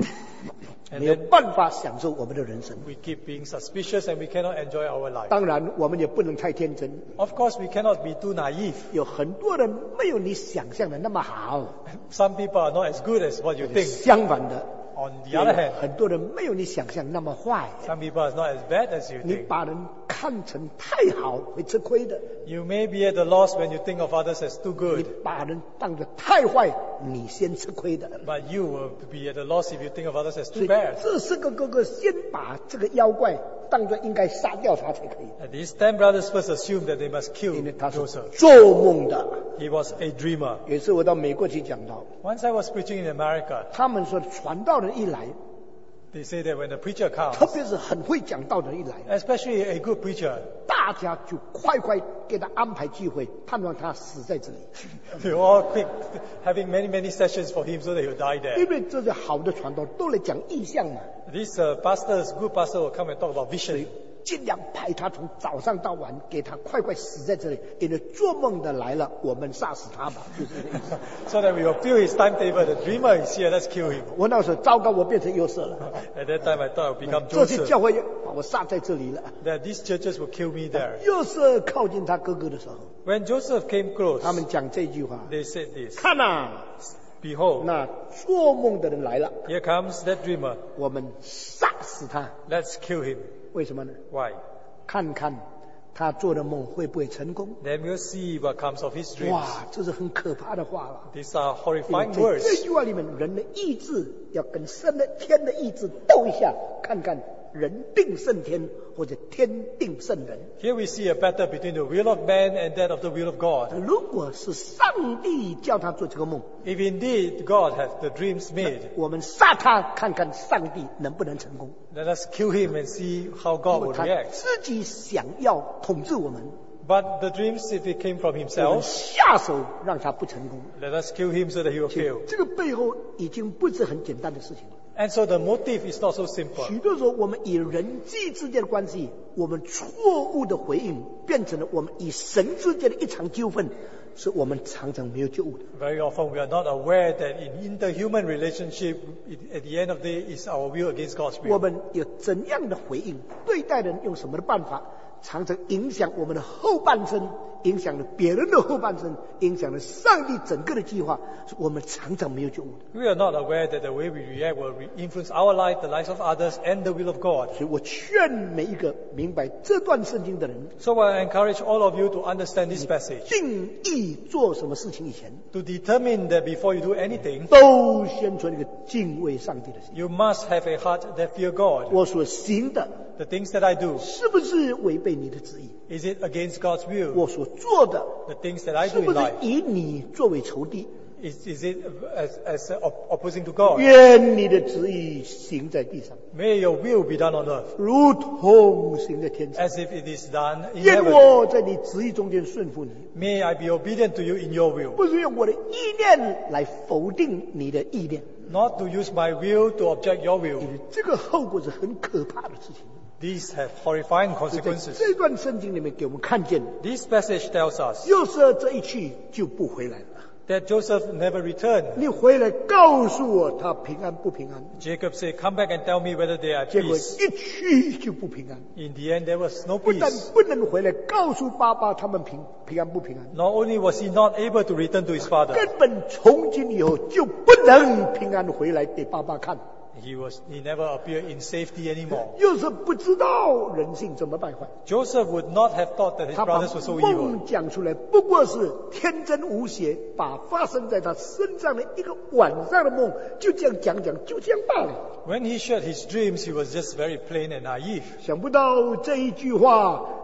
And 没有 then 办法享受我们的人生。 we keep being suspicious and we cannot enjoy our life. 当然，我们也不能太天真， Of course, we cannot be too naive. 有很多人没有你想象的那么好， Some people are not as good as what you think. 相反的， On 也 the 有 other hand, 很多人没有你想象那么坏。 some people are not as bad as you 你 think. 把人看成太好会吃亏的， You may be at a loss when you think of others as too 你 good, 把人当作太坏，你先吃亏的。 but you will be at a loss if you think of others as 所 too 以 bad. 这四个哥哥先把这个妖怪当作应该杀掉他才可以， And these ten brothers first assumed that they must 因为 kill 他是 Joseph. 做梦的。 He was a dreamer. 有一次我到美国去讲到， Once I was preaching in America, 他们说传道人一来， they say that when the preacher 特 comes, 别是很会讲道的人一来， especially a good preacher, 大家就快快给他安排机会，盼望他死在这里， they're all quick, having many, many sessions for him so that he'll die 因 there. 为这些好的传道都来讲意象嘛， These uh, pastors, good pastors will come and talk about vision. 尽量派他从早上到晚，给他快快死在这里，因为做梦的来了，我们杀死他吧，就是这个意思。 So that we will fill his timetable. The dreamer is here, let's kill him. 我那时候糟糕，我变成优色了， At that time I thought I would become 这些 Joseph. 教会把我杀在这里了。 That these churches will kill me there. 优色靠近他哥哥的时候， When Joseph came close, 他们讲这句话： they said this, 看呐、 Behold, 那做梦的人来了， here comes that dreamer. 我们杀死他。 Let's kill him. 为什么呢？ Why? 看看他做的梦会不会成功？ Then we'll see what comes of his dreams. 哇，这是很可怕的话了。 These are 因为 horrifying 在 words. 这句话里面，人的意志要跟神的天的意志斗一下，看看人定胜天或者天定胜人。 Here we see a battle between the will of man and that of the will of God. 如果是上帝叫他做这个梦， If indeed God has the dreams made, 我们杀他，看看上帝能不能成功。 let us kill him and see how God 因为 will 他 react. 自己想要统治我们， But the dreams, if it came from 我们 himself, 下手让他不成功。 let us kill him so that he will fail. 这个背后已经不是很简单的事情了。 And so the motive is not so simple. 许多时候，我们与人际之间的关系，我们错误的回应，变成了我们与神之间的一场纠纷，是我们常常没有救的。 Very often we are not aware that in interhuman relationship, it, at the end of the day, is our will against God's 我 will. 们有怎样的回应，对待人用什么的办法，常常影响我们的后半生，影响了别人的后半生，影响了上帝整个的计划，是我们常常没有救的。 We are not aware that the way we react will re- influence our life, the lives of others, and the will of God. 所以我劝每一个明白这段圣经的人， So I encourage all of you to understand this passage. 定义做什么事情以前， To determine that before you do anything, 都先存一个敬畏上帝的心。 you must have a heart that fear God. 我所行的 The things that I do, 是不是违背你的旨意？ is it against God's will? 我所做的 The things that I 是 do 不 in 是 life, 以你作为仇敌？ is, is it as, as op- opposing to God? 愿你的旨意行在地上， May your will be done on earth, 如同行在天上。 as if it is done in 愿 heaven. 我在你旨意中间顺服你， May I be obedient to you in your will, 不是用我的意念来否定你的意念， not to use my will to object your 因 will. 为这个后果是很可怕的事情。 These have horrifying 在 consequences. 这段圣经里面给我们看见， This passage tells us 约瑟这一去就不回来了。 that Joseph never returned. 你回来告诉我他平安不平安？ Jacob said, come back and tell me whether they are at 结果 peace. 一去就不平安， In the end, there was no 不但 peace. 不能回来告诉爸爸他们平平安不平安， Not only was he not able to return to his father, 根本从今以后就不能平安回来给爸爸看。 he was he never appeared in safety anymore. 又是不知道人性怎么败坏， Joseph would not have thought that his 他把 brothers were so evil. 梦讲出来，不过是天真无邪，把发生在他身上的一个晚上的梦，就这样讲讲，就这样罢了。 When he shared his dreams, he was just very plain and naive. 想不到这一句话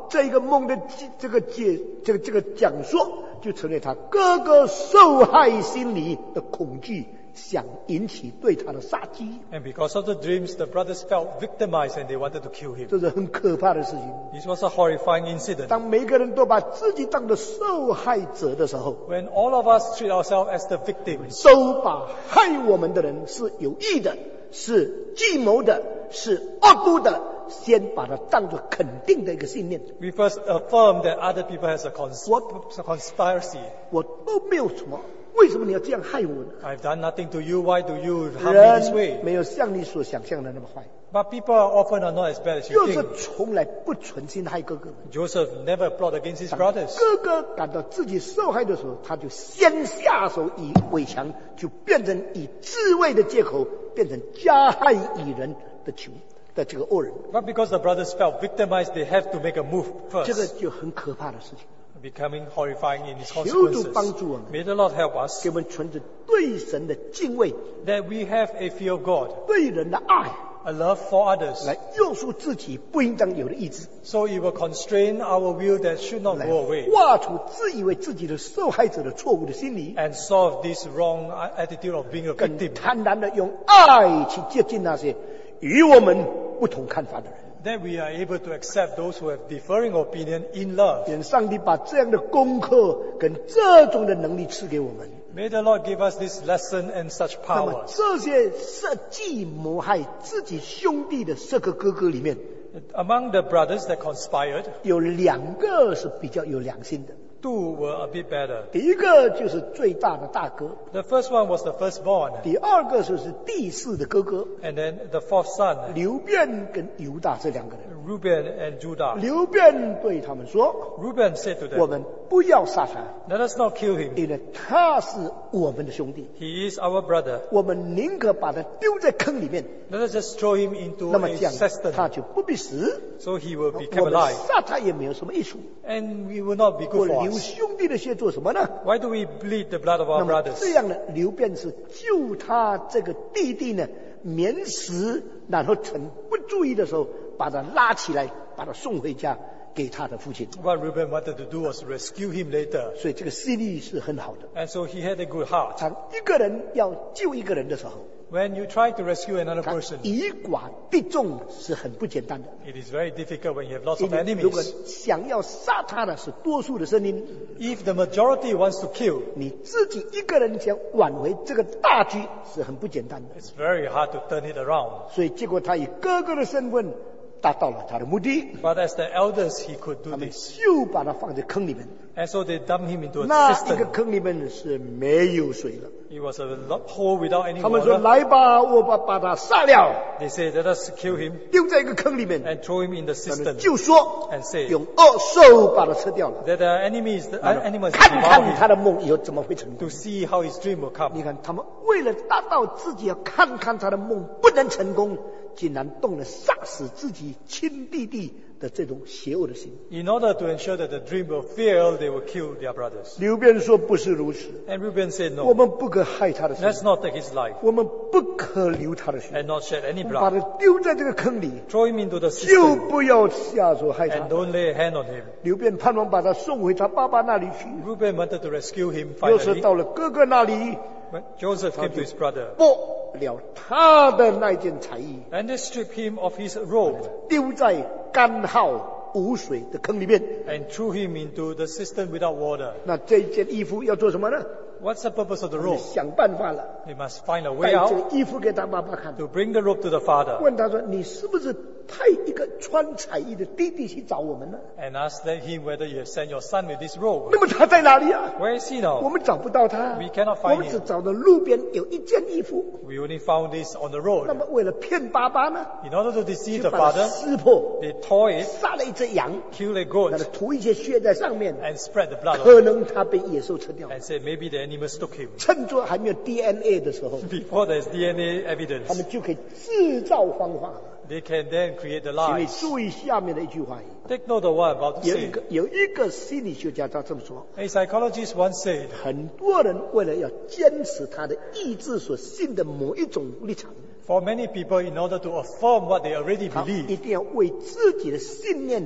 这个梦的这个解这个这个讲说，就成为他哥哥受害心理的恐惧，想引起对他的杀机。 And because of the dreams, the brothers felt victimized and they wanted to kill him. 这是很可怕的事情。 This was a horrifying incident. 当每个人都把自己当作受害者的时候， When all of us treat ourselves as the victims, 都把害我们的人是有意的，是计谋的，是恶毒的，先把它当作肯定的一个信念。 we first affirm that other people has a, cons- a conspiracy. 我都没有什么，为什么你要这样害我呢？ I've done nothing to you. Why do you harm me this 人 way? 没有像你所想象的那么坏。 But people often are not as bad as you 就是 think. 从来不存心害哥哥们。 Joseph never plot against his brothers. 哥哥感到自己受害的时候，他就先下手以为强，就变成以自卫的借口，变成加害蚁人的囚的这个恶人。 But because the brothers felt victimized, they have to make a move 这个 first, 就很可怕的事情。 becoming horrifying in its 求主 consequences. 帮助我们， May the Lord help us 给我们存着对神的敬畏、 that we have a fear of God, 对人的爱， a love for others, 来约束自己不应当有的意志， so it will constrain our will that should not 来 go away, 画出自以为自己的受害者的错误的心理， and solve this wrong attitude of being a 更 victim. 坦然的用爱去接近那些与我们不同看法的人。 That we are able to accept those who have differing opinion in love. 愿上帝把这样的功课跟这种的能力赐给我们。 May the Lord give us this lesson and such 那么 powers. 这些设计谋害自己兄弟的这个哥哥里面， Among the brothers that conspired, 有两个是比较有良心的。 two were a bit better. 第一个就是最大的大哥， The first one was the firstborn, 第二个就是第四的哥哥 and then the fourth son, 刘辩跟犹大这两个人。 Reuben and Judah. 刘辩对他们说 Reuben said to：“ 我 them, 们不要杀他， let us not kill him. 因为他是我们的兄弟， He is our brother. 我们宁可把他丢在坑里面， Let us just throw him into 那么 a 这样 cistern, 他就不必死， so he will 我 become 们 alive. 杀他也没有什么益处。 And we will not be 我 good for 流 us. 兄弟的血做什么呢？ Why do we bleed the blood of 那 our 么 brothers? 这样呢，刘辩是救他这个弟弟呢免死，然后趁不注意的时候把他拉起来，把他送回家给他的父亲。 What Reuben wanted to do was rescue him later. 所以这个心意是很好的。 And so he had a good heart. 当一个人要救一个人的时候， When you try to rescue another 他 person, 以寡敌众是很不简单的。 it is very difficult when you have lots 因 of 为如果 enemies. 想要杀他的是多数的声音， If the majority wants to kill, 你自己一个人想挽回这个大局是很不简单的。 it's very hard to turn it around. 所以结果他以哥哥的身份达到了他的目的， But as the elders, he could do 他们 this. 就把他放在坑里面。 And so they dumped him into a 那一个 cistern. 坑里面是没有水了。 It was a lo- hole without any 他们说：“ water. 来吧，我把把他杀了， They said, let us kill him 丢在一个坑里面。 and throw him in the ” 他们 cistern. 就说 And say 用恶兽把他吃掉了。 that the enemies, the 然后 animals 看 devour 看他 him 的梦以后怎么会成 to 功。 see how his dream will 你 come. 看，他们为了达到自己要看看他的梦不能成功，竟然动了杀死自己亲弟弟的这种邪恶的心。 In order to ensure that the dream will fail, they will kill their brothers. 刘辩说：“不是如此， And Reuben said, 我 no, 们不可害他的心， let's not take his life 我们不可流他的血， and not shed any 把 blood. 他丢在这个坑里， Throw him into the 就 cistern 不要下手害他 and。don't lay a hand on him. 刘辩盼望把他送回他爸爸那里去。 Reuben wanted to rescue him 又是 finally. 到了哥哥那里， When Joseph came to his brother 剥了他的那件彩衣， and they stripped him of his robe 丢在干旱无水的坑里面。 and threw him into the cistern without water. 那这件衣服要做什么呢？ What's the purpose of the 他们 robe? 想办法了， They must find a 带 way 这 out 个衣服给他爸爸看， to bring the robe to the father 问他说：“你是不是派一个穿彩衣的弟弟去找我们呢？ and ask that him whether you have sent your son with this robe. 那么他在哪里啊？ Where is he 我 now? 们找不到他 We cannot 我 find 们只 him. 找到路边有一件衣服。 We only found this on the 那 road. 么为了骗爸爸呢， In order to deceive 就 the 把它 father, 撕破， they tore it, 杀了一只羊， killed a 让 goat, 他涂一些血在上面， and spread the blood 可 on him 能他被野兽吃掉。 and said maybe the animals took him. 趁着还没有 D N A 的时候， Before there's D N A 他 evidence, 们就可以制造方法。 they can then create the 请你 lies. 注意下面的一句话， Take note of what I'm about to 有一 say. 个有一个心理学家他这么说： A psychologist once said, 很多人为了要坚持他的意志所信的某一种立场， for many people, in order to affirm what they already 他一 believe, 定要为自己的信念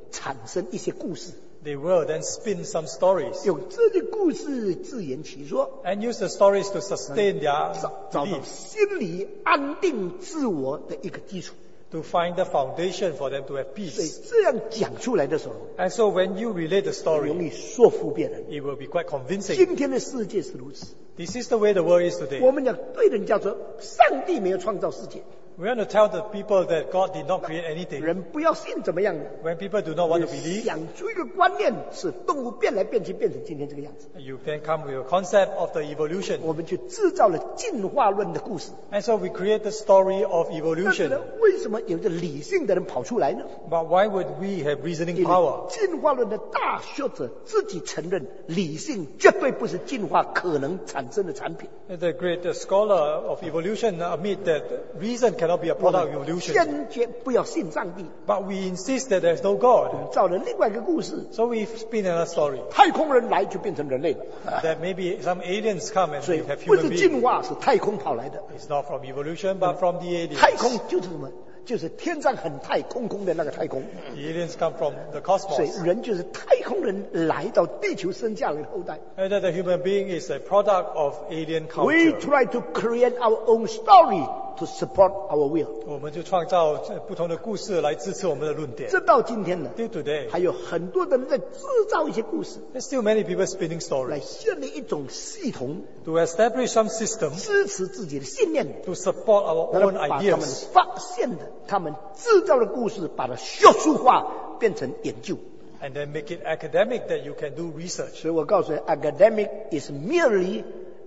产生一些故事， They will then spin some stories 用这些故事自圆其说， and use the stories to sustain their 找找到 belief, 心理安定自我的一个基础。 to find the foundation for them to have 所以 peace. 这样讲出来的时候， And so when you relate the 容 story, 易说服别人。 it will be quite convincing. 今天的世界是如此。 This is the way the world is today. 我们讲对人家说，上帝没有创造世界， We want to tell the people that God did not create anything. 人不要信怎么样呢？ When people do not want to believe, 想出一个观念，使动物变来变去，变成今天这个样子。 you then come with a concept of the evolution. 我们就制造了进化论的故事。 And so we create the story of 但是 evolution. 呢，为什么有着理性的人跑出来呢？ But why would we have reasoning 因为 power? 进化论的大学者自己承认，理性绝对不是进化可能产生的产品。 The great scholar of evolution admit that reason cannot be a product of evolution. 坚决不要信上帝。 But we insist that there is no God. 造了另外一个故事， So we spin another story. 太空人来就变成人类了。 That maybe some aliens come and 所以 we have 不是 human 进 beings. 化，是太空跑来的。 It's not from evolution, but from the aliens. 太空就是什么？就是天上很太空空的那个太空。 The aliens come from the 所以 cosmos. 人就是太空人来到地球生下来的后代。 And that the human being is a product of alien We culture. try to create our own story to support our will。 我们就创造不同的故事来支持我们的论点。 直到今天呢， Till today, 还有很多的人在制造一些故事， there's still many people spinning 来 stories 建立一种系统， to establish some system 支持自己的信念。 to support our 然后 own 把他们 ideas. 发现的、他们制造的故事，把它学术化，变成研究。 And then make it academic that you can do research. 所以我告诉你 ，academic is merely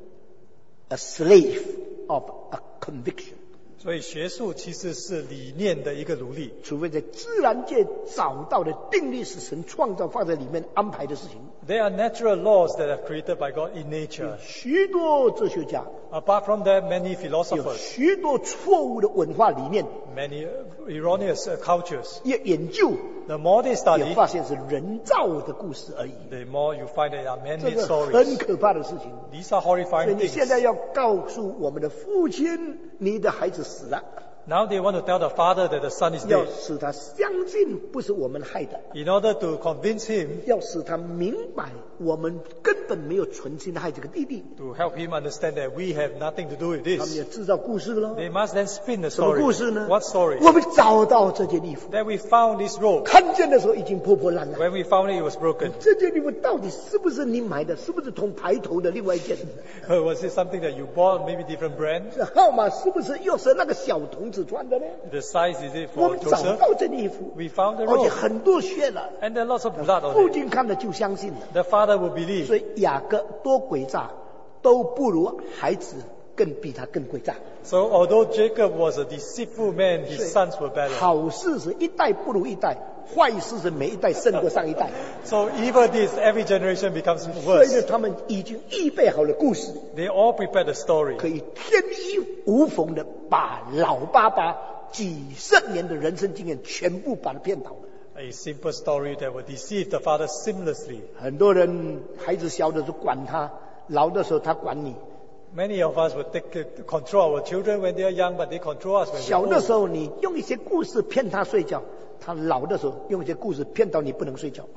a slave of a conviction。 所以学术其实是理念的一个奴隶。 除非在自然界找到的定律是神创造放在里面安排的事情。 There are natural laws that are created by God in nature. 许多哲学家 Apart from that, many 有 philosophers, 许多错误的文化理念， many erroneous uh, cultures. 也研究 The more they 也 study, 发现是人造的故事而已。 the more you find that they are 这 man-made 是很 stories. 可怕的事情。 These are 所以 horrifying 你现在 things. 要告诉我们的父亲，你的孩子死了， Now they want to tell the father that the son is 要 dead 使他相信不是我们害的， in order to convince him, 要使他明白我们根本没有存心害这个弟弟。 to help him understand that we have nothing to do with 他们 this. 也制造故事了。 They must then spin the 什么 story. 故事呢？ What story? 我们找到这件衣服， That we found this robe. 看见的时候已经破破烂烂。 When we found it, it was broken. 这件衣服到底是不是你买的？是不是同牌头的另外一件？ Was it something that you bought, maybe different brand? 这号码是不是又是那个小童子穿的呢？ The size, is it 我 for 们找 Joseph? 到这件衣服， We found the 而且 robe. 很多血了。 And there are lots of blood on 父 it. 亲看了就相信了， The father will believe. 所以雅各多诡诈，都不如孩子更比他更诡诈。 So although Jacob was a deceitful man, his 所以 sons were better. 好事是一代不如一代，坏事是每一代胜过上一代。 So evil deeds, every generation becomes 所以呢， worse. 他们已经预备好了故事， They all prepared the story. 可以天衣无缝的把老爸爸几十年的人生经验全部把他骗倒了。 A simple story that will deceive the father seamlessly. 很多人孩子小的时候管他，老的时候他管你。 Many of us will take uh, control our children when they are young, but they control us when 小 we're 的 old. 时候你用一些故事骗他睡觉，他老的时候用一些故事骗到你不能睡觉。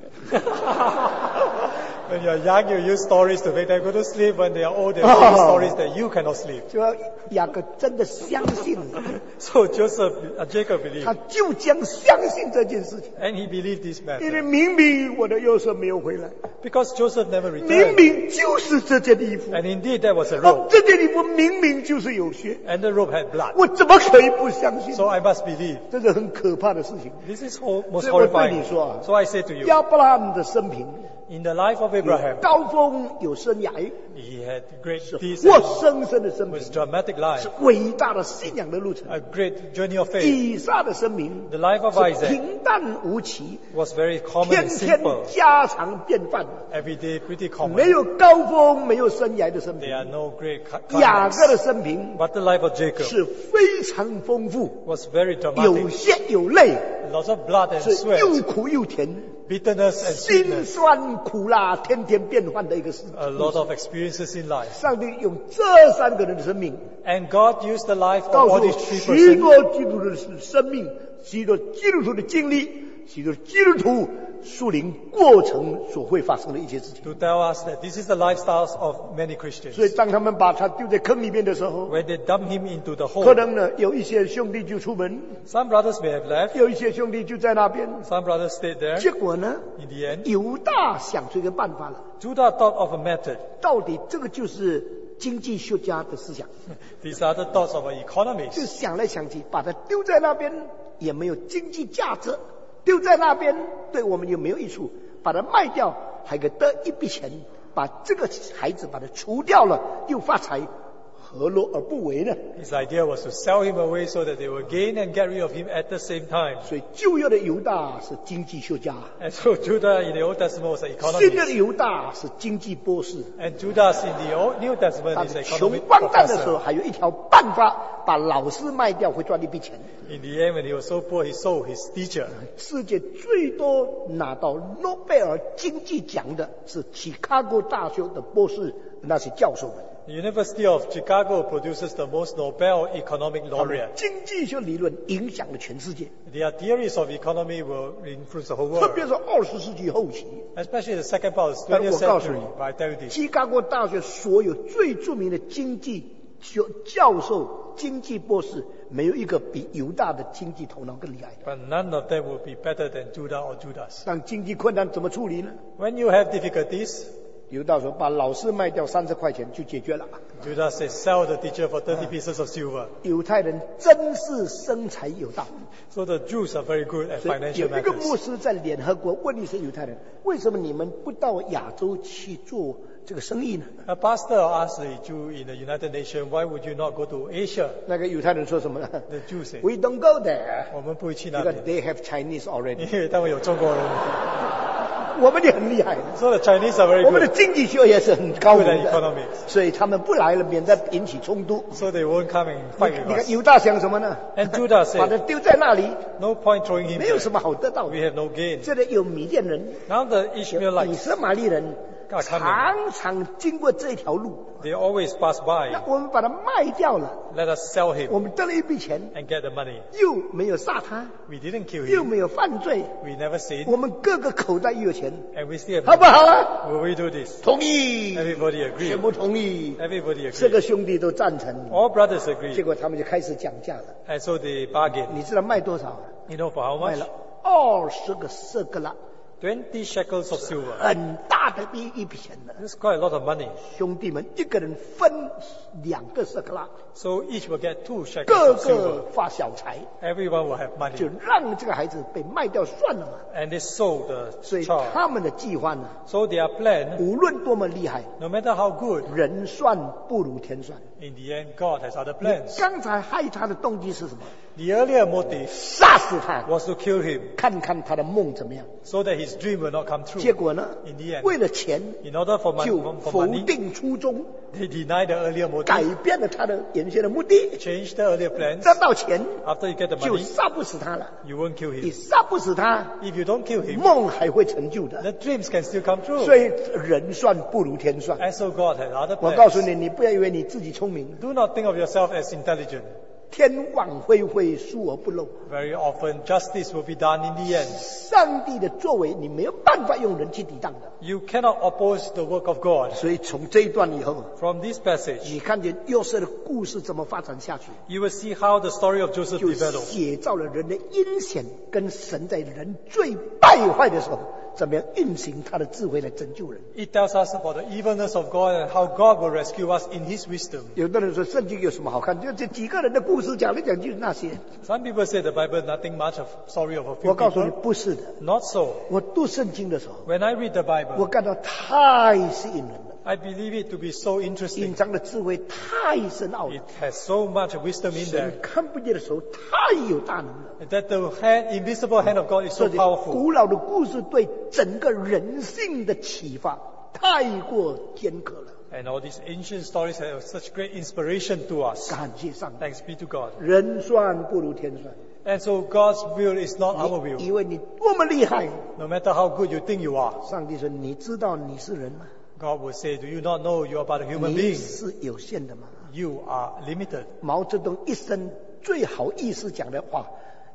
When you're young, you use stories to make them go to sleep. When they are old, they use stories that you cannot sleep. 就要雅各真的相信， So Joseph, uh, Jacob 他 believed, 就将相信这件事情。 and he believed this 因为 matter 明明我的右手没有回来， because Joseph never 明 returned. 明就是这件衣服， And indeed, that was a 哦 robe, 这件衣服明明就是有血， and the robe had blood. 我怎么可以不相信？ So I must believe. 这是很可怕的事情。 This is ho- most 所以我对 horrifying. 你说啊， So I say to you, 亚伯拉罕的生平 in the life of 有 Abraham, 高峰有生涯， he had great 是 deeds 活 and 生生的生命， was dramatic life, 是伟大的信仰的路程。 a great journey of faith. 以撒的生命 The life of 是 Isaac 平淡无奇， was very common 天 and 天 simple, 家常便饭， every day pretty 没 common. 有高峰，没有生涯的生 There 命。 are no great cli- 雅各的 climax. 生平 But the life of Jacob 是非常丰富， was very 有 dramatic. 血有泪， Lots of blood and 是 sweat, 又苦又甜， bitterness and 辛 sweetness, 酸苦辣，天天变换的一个事。 a lot of experiences in life. 上帝用这三个人的生命， And God used the life of 告 all 诉 these three 许 persons 多基督徒的生命，许多基督徒的经历， 许多基督徒属灵过程所会发生的一些事情。 To tell us that this is the lifestyles of many Christians. 所以当他们把他丢在坑里面的时候， When they dump him into the 可 hole, 能呢有一些兄弟就出门， some brothers may have left, 有一些兄弟就在那边。 some brothers stayed there. 结果呢， In the end, 犹大想出一个办法了， Judah thought of a method. 到底这个就是经济学家的思想， These are the thoughts of an 就 economist. 想来想去，把它丢在那边也没有经济价值，丢在那边对我们又没有益处，把它卖掉还可以得一笔钱，把这个孩子把它除掉了又发财，何乐而不为呢？ His idea was to sell him away so that they will gain and get rid of him at the same time. 所以旧约的犹大是经济学家， And so Judah in the Old Testament was an 新约的 economist. 犹大是经济博士。 And Judas in the Old New Testament 当 is an 穷 economic 光蛋的时候， professor. 还有一条办法，把老师卖掉会赚一笔钱。 In the end, when he was so poor, he sold his teacher. 世界最多拿到诺贝尔经济奖的是芝加哥大学的博士，那些教授们。 The University of Chicago produces the most Nobel economic 他们 laureate. 经济学理论影响了全世界， Their theories of economy will influence the whole 特 world, 别是二十世纪后期， especially the second part of the 但 twentieth 我告诉 century. 你 But I tell you this, 芝加哥大学所有最著名的经济学教授、经济博士，没有一个比犹大的经济头脑更厉害的。 but none of them will be better than Judah or Judas. 当经济困难怎么处理呢？ When you have difficulties, 犹大说：“把老师卖掉三十块钱就解决了。” Judas says, sell the teacher for thirty pieces of silver. 犹太人真是生财有道， So the Jews are very good at 所以 financial 有一个牧 matters. 师在联合国问一些犹太人：“为什么你们不到亚洲去做这个生意呢 A pastor asked a Jew in the United Nations, why would you not go to Asia?？” 那个犹太人说什么呢 The Jew said, ？“We don't go there 我们不会去那 because 边， they have Chinese already。 因为他们有中国人。” 我们也很厉害， So the Chinese are very 我们的 good 经济学也是很高 with 明 at 的， economics. 所以他们不来了，免得引起冲突。 So they won't come and 你 fight 你 with 看 us. 犹大想什么呢？ And Judah 把他 said, 丢在那里， no point throwing him 没有 there. 什么好得到 We 的。 have no gain. 这里有米甸人， Now the 以 Ishmaelites, 色玛利人， are coming. 常常经过这条路。 They always pass 那 by. 我们把它卖掉了， Let us sell 我 him 们得了一笔钱， and get the money. 又没有杀他， We didn't kill 又 him. 没有犯罪， We never sinned. 我们各个口袋又有钱， And we still 好 have 不好啊？ Will we do this? 同意， Everybody agreed. 全部同意， Everybody 这 agreed. 个兄弟都赞成。 All brothers 结 agreed. 果他们就开始讲价了， And so they bargained. 你知道卖多少啊？ You know for how 卖 much? 了二十个色格拉， twenty shekels of silver. 很大的一一笔钱的。 That's quite a lot of money. 兄弟们一个人分两个色格拉， So each will get two shekels 各 of 个 silver. 发小财， Everyone will have 就 money. 让这个孩子被卖掉算了嘛。 And they sold the 所以 child. 他们的计划呢， So their plan, 无论多么厉害， no matter how good, 人算不如天算。 in the end, God has other plans. 刚才害他的动机是什么？ The earlier motive 杀死他， was to kill him 看看他的梦怎么样。 so that his dream will not come 结 true. 果呢 In the，end 为了钱 In order for, mon- 就 for 否 money, 定初衷， they deny the earlier 改 motive, 变了他的原先的目的。 change the earlier plans. 得到钱 After you get the 就 money, 杀不死他了， you won't kill 你 him. 杀不死他， If you don't kill him, 梦还会成就的。 the dreams can still come 所 true. 以人算不如天算。 And so God has other 我告诉 plans. 你，你不要以为你自己聪明， Do not think of yourself as intelligent. 天网恢恢，疏而不漏。 Very often, justice will be done in the end. 上帝的作为，你没有办法用人去抵挡的。 You cannot oppose the work of God. 所以从这一段以后， From this passage, 你看见约瑟的故事怎么发展下去， you will see how the story of Joseph 就 developed. 写照了人的阴险跟神在人最败坏的时候，怎么样运行他的智慧来拯救人。 It tells us about the evilness of God and how God will rescue us in His wisdom. 有的人说圣经有什么好看？就这几个人的故事讲来讲去那些。 Some people say the Bible nothing much of story of a 我 few 告诉你 people. 不是的。 Not so. 我读圣经的时候， When I read the 我 Bible, 感到太吸引人了， I believe it to be so 隐 interesting. 藏的智慧太深奥了 It，has so much wisdom in 神 there. 看不见的时候太有大能了。 And that the hand, invisible hand of God is 所 so 以 powerful. 古老的故事对整个人性的启发太过尖刻了。 And all these ancient stories have such great inspiration to us. 感谢上帝， Thanks be to God. 人算不如天算。 And so God's will is not our 你 will. 以为你多么厉害， No matter how good you think you are, 上帝说：“你知道你是人吗？ God will say, do you not know you are but a human 你 being? 是有限的吗 You are limited. 毛泽东一生最好意思讲的话，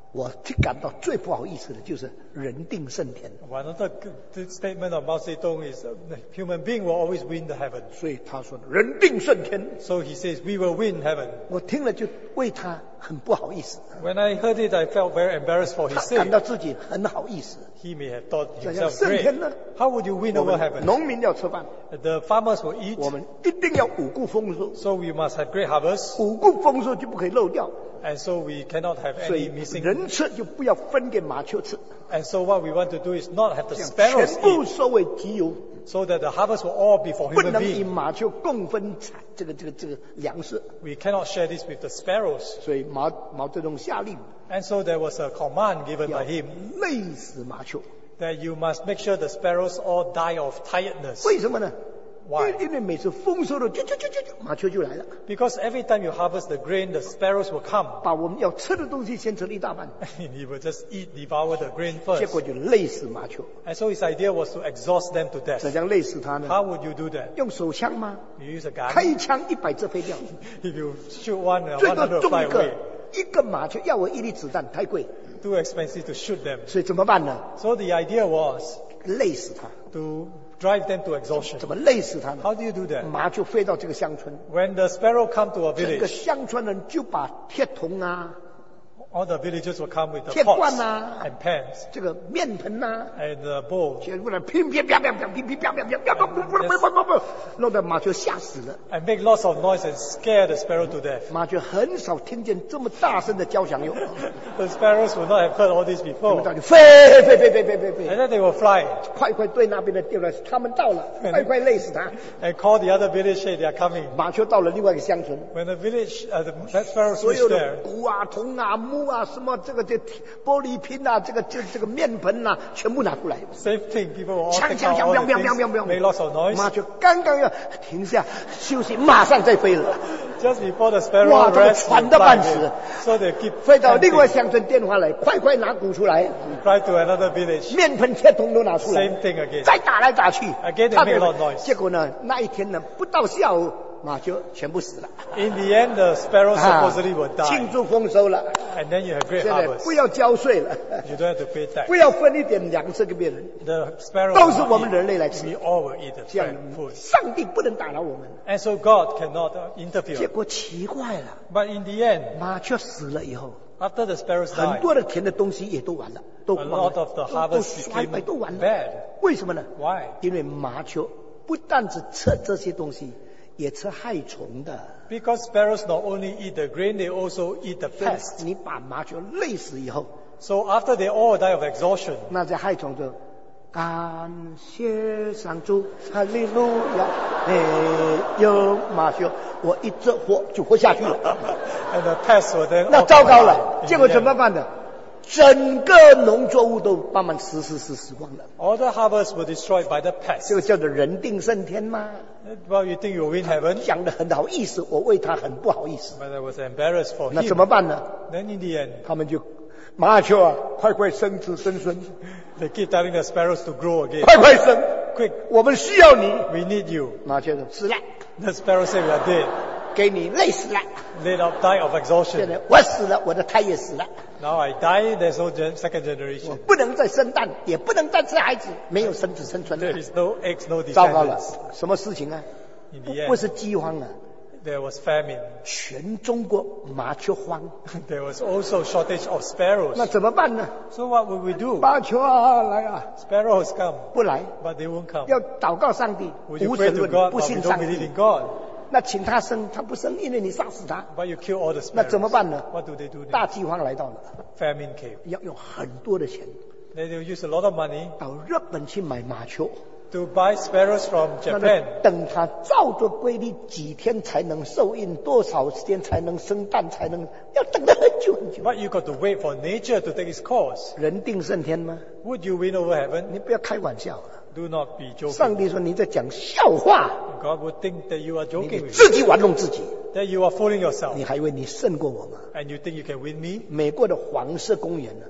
我感到最不好意思的就是人定胜天。 One of the, the statement of Mao Zedong is uh, the human being will always win the heaven. 所以他说人定胜天， So he says we will win heaven. 我听了就为他很不好意思， When I heard it, I felt very embarrassed for 他 his 感 sake. 到自己很好意思。 He may have thought 想要 himself 胜 great. 天呢， How would you win 我 over 们 heaven? 农民要吃饭， The farmers will eat, 我们一定要五谷丰收， so we must have great harvest, 五谷丰收就不可以漏掉， and so we cannot have 所以 any missing. 人吃就不要分给麻雀吃， And so what we want to do is not have the 这样 sparrows 全部 eat, 收为己有， so that the harvest will all be for 不 human 能与 beings. 麻雀共分产这个这个这个粮食。 We cannot share this with the sparrows. 所以毛毛泽东下令 And so there was a command given 要 by him 累死麻雀， that you must make sure the sparrows all die of tiredness. 为什么呢？ Why? 因因为每次丰收了，就就就就就麻雀就来了， Because every time you harvest the grain, the sparrows will come. 把我们要吃的东西先吃了一大半， And he will just eat, devour the grain 结 first. 果就累死麻雀。 And so his idea was to exhaust them to 怎 death. 样累死它呢？ How would you do that? 用手枪吗？ You use a 开 gun. 一枪一百只飞掉， If you shoot one, uh, 最 one 多 hundred 中 fly 一个 away. 一个麻雀要我一粒子弹太贵， Too expensive to shoot them. 所以怎么办呢？ So the idea was 累死它。 to drive them to exhaustion. 怎么累死它呢？ How do you do that? 麻雀飞到这个乡村， When the sparrow come to a 整个 village, 乡村人就把铁桶啊、 all the villagers will come with the 铁罐 pots 啊、 and pans 这个面盆啊， and the bowl 全部人乒乒乓乓乓乒乒乓乓乓乓乓乓乓乓乓，弄得麻雀吓死了。 and make lots of noise and scare the sparrow to death. 麻雀很少听见这么大声的交响乐， The sparrows will not have heard all this 他们 before. 到底飞飞飞飞飞飞飞， And then they will fly 快快对那边的丢了，他们到了，快快累死他。 and call the other village, hey, they are coming. 麻雀到了另外一个乡村， When the village, uh, the sparrows 所 reach 有的 there, 鼓啊、铜啊、木啊，什么这个这玻璃瓶啊，这个这这个面盆啊，全部拿出来。 same thing, people will all 锵 take 锵 out 锵， all 喵 the 喵喵喵 things, 喵 make lots of noise. 麻雀刚刚要停下休息，马上再飞了， Just before the sparrow 哇，这个 rests, 喘 they 得 fly 半死 away.，So they keep 飞到另外 chanting. 乡村电话来，快快拿鼓出来， Fly to another village. 面盆、铁桶都拿出来 Same，thing again. 再打来打去 Again they 他 make a 的 lot of noise. 结果呢，那一天呢，不到下午，麻雀全部死了。 In the end, the sparrows 啊 supposedly will 庆 die. 祝丰收了， And then you have great 现在 harvest. 不要交税了， You don't have to pay 不 tax. 要分一点粮食给别人， The sparrow 都 will 是 not 我们 eat. 人类来吃 We。all will eat the 这样 food. 上帝不能打扰我们。 And so God cannot uh, 结 interfere. 果奇怪了， But in the end, 麻雀死了以后， after the sparrows 很 died, 多的田的东西也都完了，都 a 光 lot 了， of the 都都 harvest 衰败， became 都完了。 bad. 为什么呢？ Why? 因为麻雀不但只吃这些东西，也吃害虫的。 Because sparrows not only eat the grain, they also eat the 所以 pests. 你把麻雀累死以后， So after they all die of exhaustion, 那些害虫就感谢上主，哈利路亚！哎，有麻雀，我一直活就活下去了。 and the pests will then 那 all 糟 come 糕 alive 了， in 结果 the 怎么 end. 办呢？整个农作物都慢慢死死死死光了。 All the harvests were destroyed by the 这 pests. 个叫做人定胜天吗？ Well, you think you will win heaven? 讲得很好意思，我为他很不好意思。 But I was embarrassed for 那 him. 怎么办呢？ Then in the end, 他们就麻雀啊，快快生子生孙， they keep telling the sparrows to grow again. 快快生， Quick, 我们需要你。 we need you. 麻雀说死了， The sparrows say we are dead. 给你累死了。 They don't die of 现 exhaustion. 在我死了，我的胎也死了， Now I die, there's no gen- second 我 generation. 不能再生蛋，也不能再生孩子，没有生子生孙 There 了。 is no eggs, no 糟糕了 descendants. 什么事情啊？ In the 不 end, 是饥荒啊， there was famine. 全中国麻雀荒。 There was also shortage of sparrows. 那怎么办呢？ So what will we do? 麻雀啊，来啊， Sparrows come, 不来， but they won't come. 要祷告上帝， Would you 无 pray 神 to 论， God, 不 but 信 we don't 上 believe 帝 in。God? 那请他生，他不生，因为你杀死他。 But you kill all the 那怎么 sparrows. 办呢？ What do they do 大 then? 饥荒来到了， Famine came. 要用很多的钱 Then they'll use a lot of money 到日本去买麻雀。 to buy sparrows from 那 Japan. 等它照着规律几天才能受孕，多少时间才能生蛋，才能要等得很久很久。 But you got to wait for nature to take its course. 人定胜天吗？ Would you win over heaven? 你不要开玩笑啊！ Do not be 上 joking. 帝说你在讲笑话， God would think that you are 你 joking with 自己玩弄自己， me. That you are fooling yourself. 你还以为你胜过我吗？ And you think you can win me? 美国的黄色公园呢，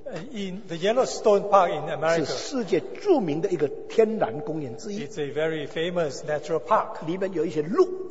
In the Yellowstone Park in 是 America, 世界著名的一个天然公园之一， it's a very famous natural park. 里面有一些鹿，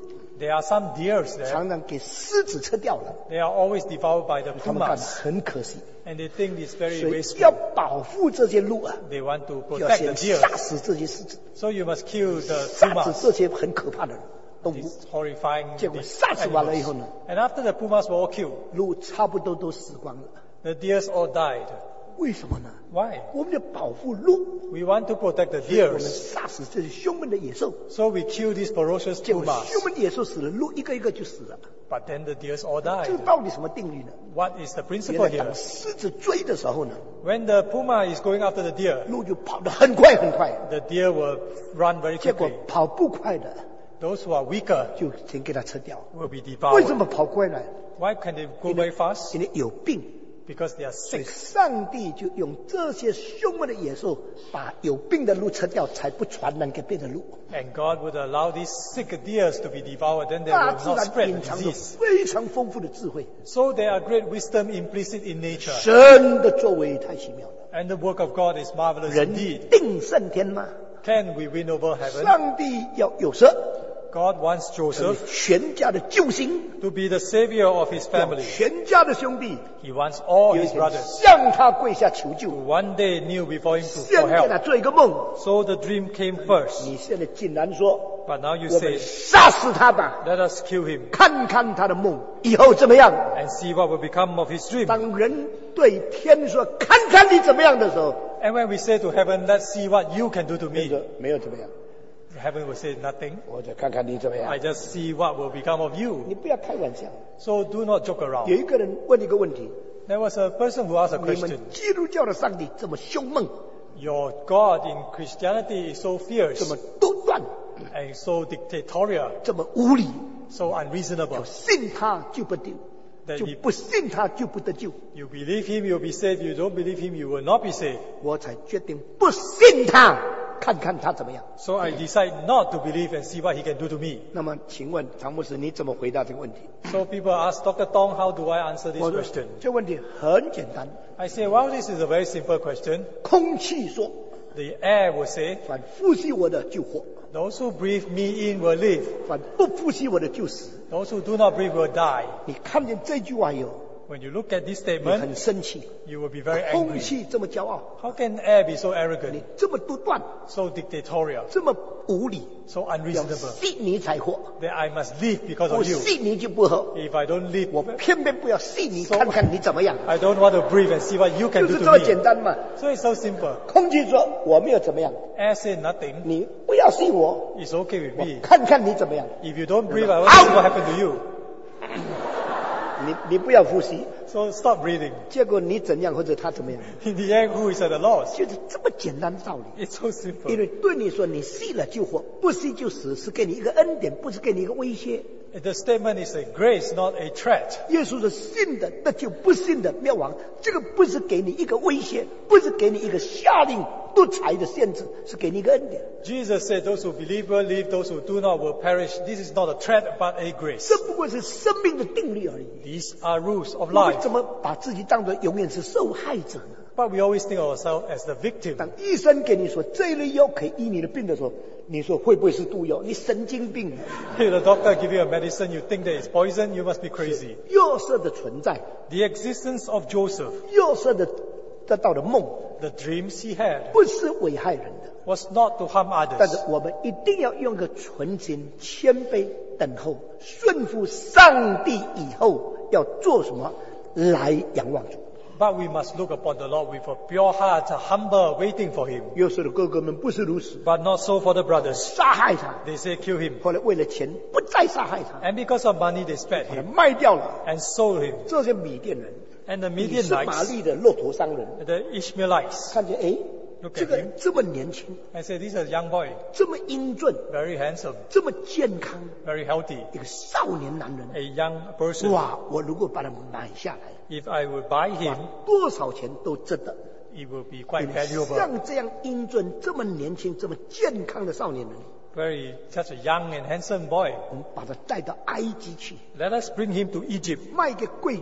There are some deers there. 常常给狮子吃掉了， They are always devoured by the 他们感到 pumas. 很可惜， And they think it's very 所以 wasteful. 要保护这些鹿啊， They want to 就要 protect the 先 deer. 杀死这些狮子， So you must kill the 杀死 pumas. 这些很可怕的动物。 These horrifying 结果 these 杀死完了以后 animals. 呢， And after the pumas were all killed, 鹿差不多都死光了。 the deers all died. 为什么呢？ Why? 我们要保护鹿， We want to protect the 所以我们 deers. 杀死这些凶猛的野兽。 So we kill these ferocious 结果 pumas. 凶猛的野兽死了，鹿一个一个就死了。 But then the deers all 这 died. 个到底什么定律呢？ What is the 原 principle 来 here? 当狮子追的时候呢， When the puma is going after the deer, 鹿就跑得很快很快， the deer will run very 结果 quickly. 跑不快的 Those who are weaker 就先给它吃掉。 will be 为什 devoured. 么跑快呢？ Why can they go very fast? 因为有病。 Because they are 所以 sick. 上帝就用这些凶猛的野兽，把有病的鹿吃掉，才不传染给别的鹿。 And God would allow these sick deers to be devoured, then they 大 will 自 not 然 spread 隐 the 藏着 disease. 非常丰富的智慧， So there are great wisdom implicit in nature. 神的作为太奇妙了。 And the work of God is marvelous 人 indeed. 定胜天吗？ Can we win over heaven? 上帝要有色， God wants 成为 Joseph 全家的救星， to be the savior of his 要 family. 全家的兄弟 He wants all 有一 his 天 brothers 向他跪下求救， to one day kneel before him to, 先 for 给他 help. 做一个梦。 So the dream came first. 你现在竟然说， But now you 我们 say, 杀死他吧， let us kill him 看看他的梦以后怎么样。 and see what will become of his dream. 当人对天说“看看你怎么样”的时候， And when we say to heaven, let's see what you can do to 那 me, 个没有怎么样， heaven will say nothing. 我就看看你怎么样 I。just see what will become of you. 你不要开玩笑。 So do not joke 有 around. 一个人问一个问题： There was a person who asked a 你 question. 们基督教的上帝这么凶猛， Your God in Christianity is so 这 fierce 么多断， and so dictatorial, 这么无理， so unreasonable 信他就不丢， that 就 if 不信他就不得救。 you believe him, you'll be saved. You don't believe him, you will not be saved. 我才决定不信他，看看他怎么样。 So I decide not to believe and see what he can do to me. 那么，请问唐牧师，你怎么回答这个问题？ So people ask Doctor Tong, how do I answer this 我说 question? 这问题很简单。 I say, well, this is a very simple question. 空气说 The air will say, 凡呼吸我的就活， those who breathe me in will live. 凡不呼吸我的就死。 Those who do not breathe will die. 你看见这句话以后， When you look at this 你 statement, 很生气。 you will be very 空 angry. 气这么骄傲， How can air be so 你 arrogant, 这么独断， so dictatorial, 这么无理， so 要 unreasonable, 信你才活， that I must live because 不 of you? 信你就不活。 If I don't live, 我偏偏不要信你， So- 看看你怎么样， I don't want to breathe and see what you 就 can 是 do 这么 to 简 me. 单嘛。 So it's so simple. 空气说我没有怎么样， Air say nothing. 你不要信我， It's okay with 我 me. 看看你怎么样。 If you don't breathe, I want to see what happened to you. 你你不要呼吸， So stop breathing. 结果你怎样或者他怎么样， In the end, who is at a loss? 就是这么简单的道理。 It's so 因 simple. 为对你说，你信了就活，不信就死，是给你一个恩典，不是给你一个威胁。 The statement is a grace, not a threat. 耶稣是信的，那就不信的灭亡。这个不是给你一个威胁，不是给你一个下令独裁的限制，是给你一个恩典。 Jesus said, those who believe will live, those who do not will perish. This is not a threat, but a grace. 这不过是生命的定律而已。 These are rules of 我们 life. 怎么把自己当作永远是受害者呢？ But we always think of ourselves as the victim. 当医生给你说这一类药可以医你的病的时候，你说会不会是毒药？你神经病！ If the doctor give you a medicine, you think that it's poison, you must be crazy. 约瑟的存在， The existence of Joseph, 约瑟的得到的梦， the dreams he had, 不是危害人的。 was not to harm 但是 others. 我们一定要用个纯心、谦卑、等候、顺服上帝以后要做什么来仰望主。 But we must look upon the Lord with a pure heart, a humble, waiting for him. 约瑟的哥哥们不是如此， But not so for the brothers. 杀害他， They say kill him. 后来为了钱不再杀害他， And because of money, they spared 把他 him 卖掉了。 and sold him. 这些米甸人， And the 以斯玛 Midianites, 利的骆驼商人， the Ishmaelites, 看见哎， Look 这 at 个 him. 这么年轻， I say, this is a young boy, 这么英俊， very handsome, 这么健康， very healthy, 一个少年男人， a young person. 哇！我如果把他买下来， If I would buy him, 多少钱都值得。 it will be quite 因为 valuable. 像这样英俊、这么年轻、这么健康的少年人， Very, such a young and handsome boy. 我们把他带到埃及去， Let us bring him to Egypt 卖给贵族，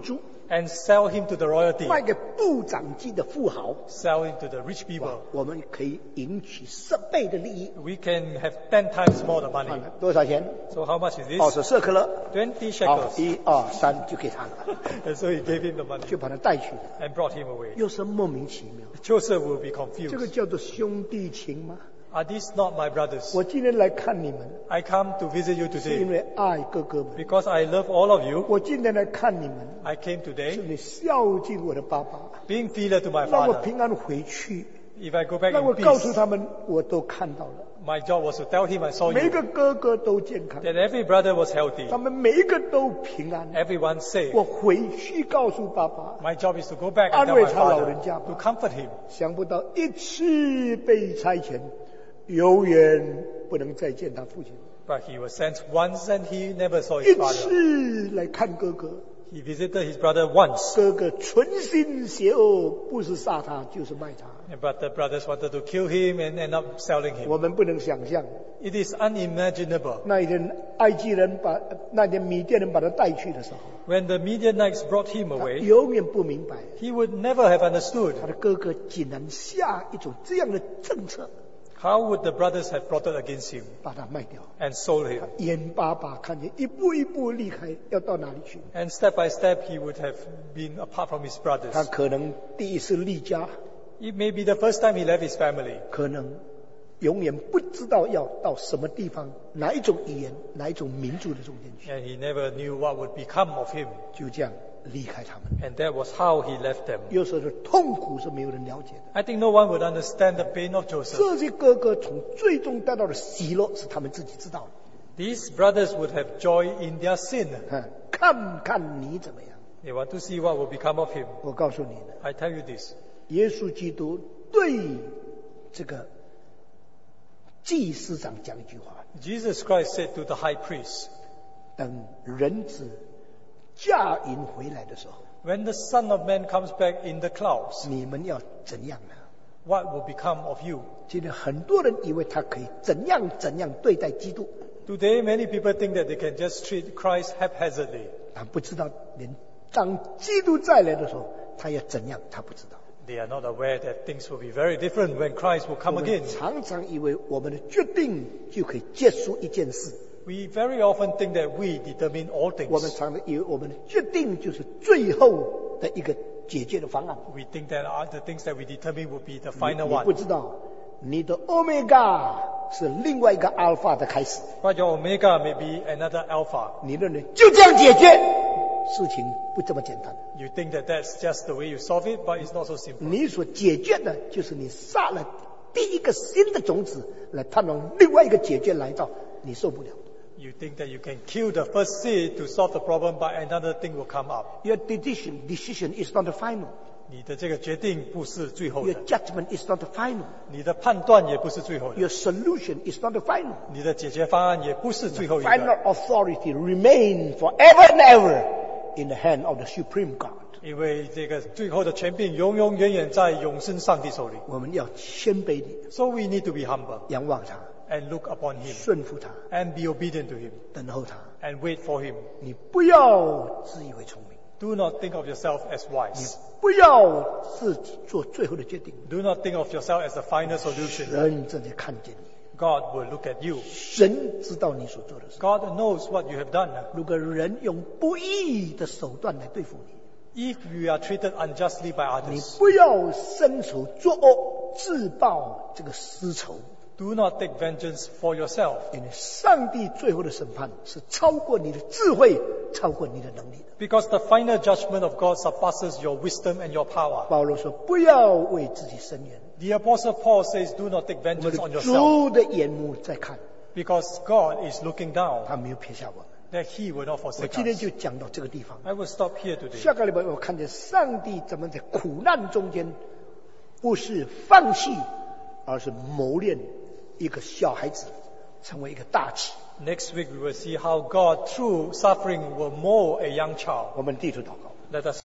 and sell him to the royalty, 卖给部长级的富豪， sell him to the rich 哇 people. 我们可以赢取十倍的利益。 We can have ten times more the 看 money. 看多少钱？ So how much is 二 this? 十舍克勒。 twenty 好， shekels. 一二三就给他了， And so he gave him the money 就把他带去了， and brought him away. 又是莫名其妙。 Joseph will be 这个 confused. 叫做兄弟情吗？ Are these not my brothers? 我今天来看你们， I come to visit you 是因 today 为爱哥哥们。 because I love all of you. 我今天来看你们， I came 是 today 你孝敬我的爸爸， being filial to my 让我 father. 平安回去， If I go back 让我 in 告诉 peace, 他们，我都看到了， my job was to tell him I saw 每一 you. 个哥哥都健康， That every brother was healthy. 他们每一个都平安。 Everyone safe. 我回去告诉爸爸， My job is to go back and 安 tell 慰 my 他老 father 人家 to 吧。 comfort him. 想不到一次被差遣，永远不能再见他父亲。 But he was sent once and he never saw 一 his father. 次来看哥哥， He visited his brother once. 哥哥存心邪恶，不是杀他就是卖他。 But the brothers wanted to kill him and end up selling him. 我们不能想象， It is unimaginable. 那一天埃及人把那天米甸人把他带去的时候， When the Midianites brought him 他 away, 永远不明白 he would never have understood. 他的哥哥竟然下一种这样的政策， How would the brothers have plotted against him 把他卖掉。 and sold him? 眼巴巴看见一步一步离开，要到哪里去？ And step by step, he would have been apart from his 他 brothers. 可能第一次离家， It may be the first time he left his family. 可能永远不知道要到什么地方，哪一种语言，哪一种民族的中间去， And he never knew what would become of him. 就这样离开他们。 And that was how he left them. 有时候的痛苦是没有人了解的。 I think no one would understand the pain of Joseph. 这些哥哥从最终得到的喜乐是他们自己知道的。 These brothers would have joy in their sin. 嗯，看看你怎么样？ They want to see what will become of him. 我告诉你呢， I tell you this. 耶稣基督对这个祭司长讲一句话： Jesus Christ said to the high priest, 等人子驾云回来的时候， when the Son of Man comes back in the clouds, 你们要怎样呢？ what will become of you? 今天很多人以为他可以怎样怎样对待基督， Today, many people think that they can just treat Christ haphazardly. 他不知道连当基督再来的时候，他要怎样，他不知道。 They are not aware that things will be very different when Christ will 我 come 们 again. 常常以为我们的决定就可以结束一件事， We very often think that we determine all 我们 things. 常常以为我们的决定就是最后的一个解决的方案。 We think that uh, the things that we determine will be the 你 final 你不 one. 知道，你的 Omega 是另外一个 Alpha 的开始。 But your omega may be another alpha. 你认为就这样解决，事情不这么简单。 You think that that's just the way you solve it, but it's not so simple. 你所解决的就是你撒了第一个新的种子，来盼望另外一个解决来到，你受不了。 You think that you can kill the first seed to solve the problem, but another thing will come up. Your decision decision is not the final. 你的这个决定不是最后 Your 的， judgment is not the final. 你的判断也不是最后的， Your solution is not the final. 你的解决方案也不是最后一 Final 个， authority remain forever and ever in the hand of the supreme God. 因为这个最后的权柄永永远远在永生上帝手里。 我们要谦卑地 So we need to be humble 仰望他， and look upon him 顺服他， and be obedient to him 等候他。 and wait for him. 你不要自以为聪明， Do not think of yourself as 你 wise. 不要自己做最后的决定。 Do not think of yourself as the final solution. 神正在看见你， God will look at you. 神知道你所做的事。 God knows what you have done. 如果人用不义的手段来对付你， If you are treated unjustly by 你 others, 不要伸手作恶，自报这个私仇。 do not take vengeance for yourself. 因为上帝最后的审判是超过你的智慧，超过你的能力的。 Because the final judgment of God surpasses your wisdom and your power. 保罗说：“不要为自己伸冤， The Apostle Paul says, do not take 我们 vengeance on 的 yourself. 主的眼目在看， Because God is looking down, 他没有撇下我们。” that He will not 我 forsake 今天 us. 就讲到这个地方。 I will stop here today. 下个礼拜我看见上帝怎么在苦难中间，不是放弃，而是磨练一个小孩子成为一个大器。 Next week we will see how God, through suffering, will mold a young child. 我们低头祷告。 Let us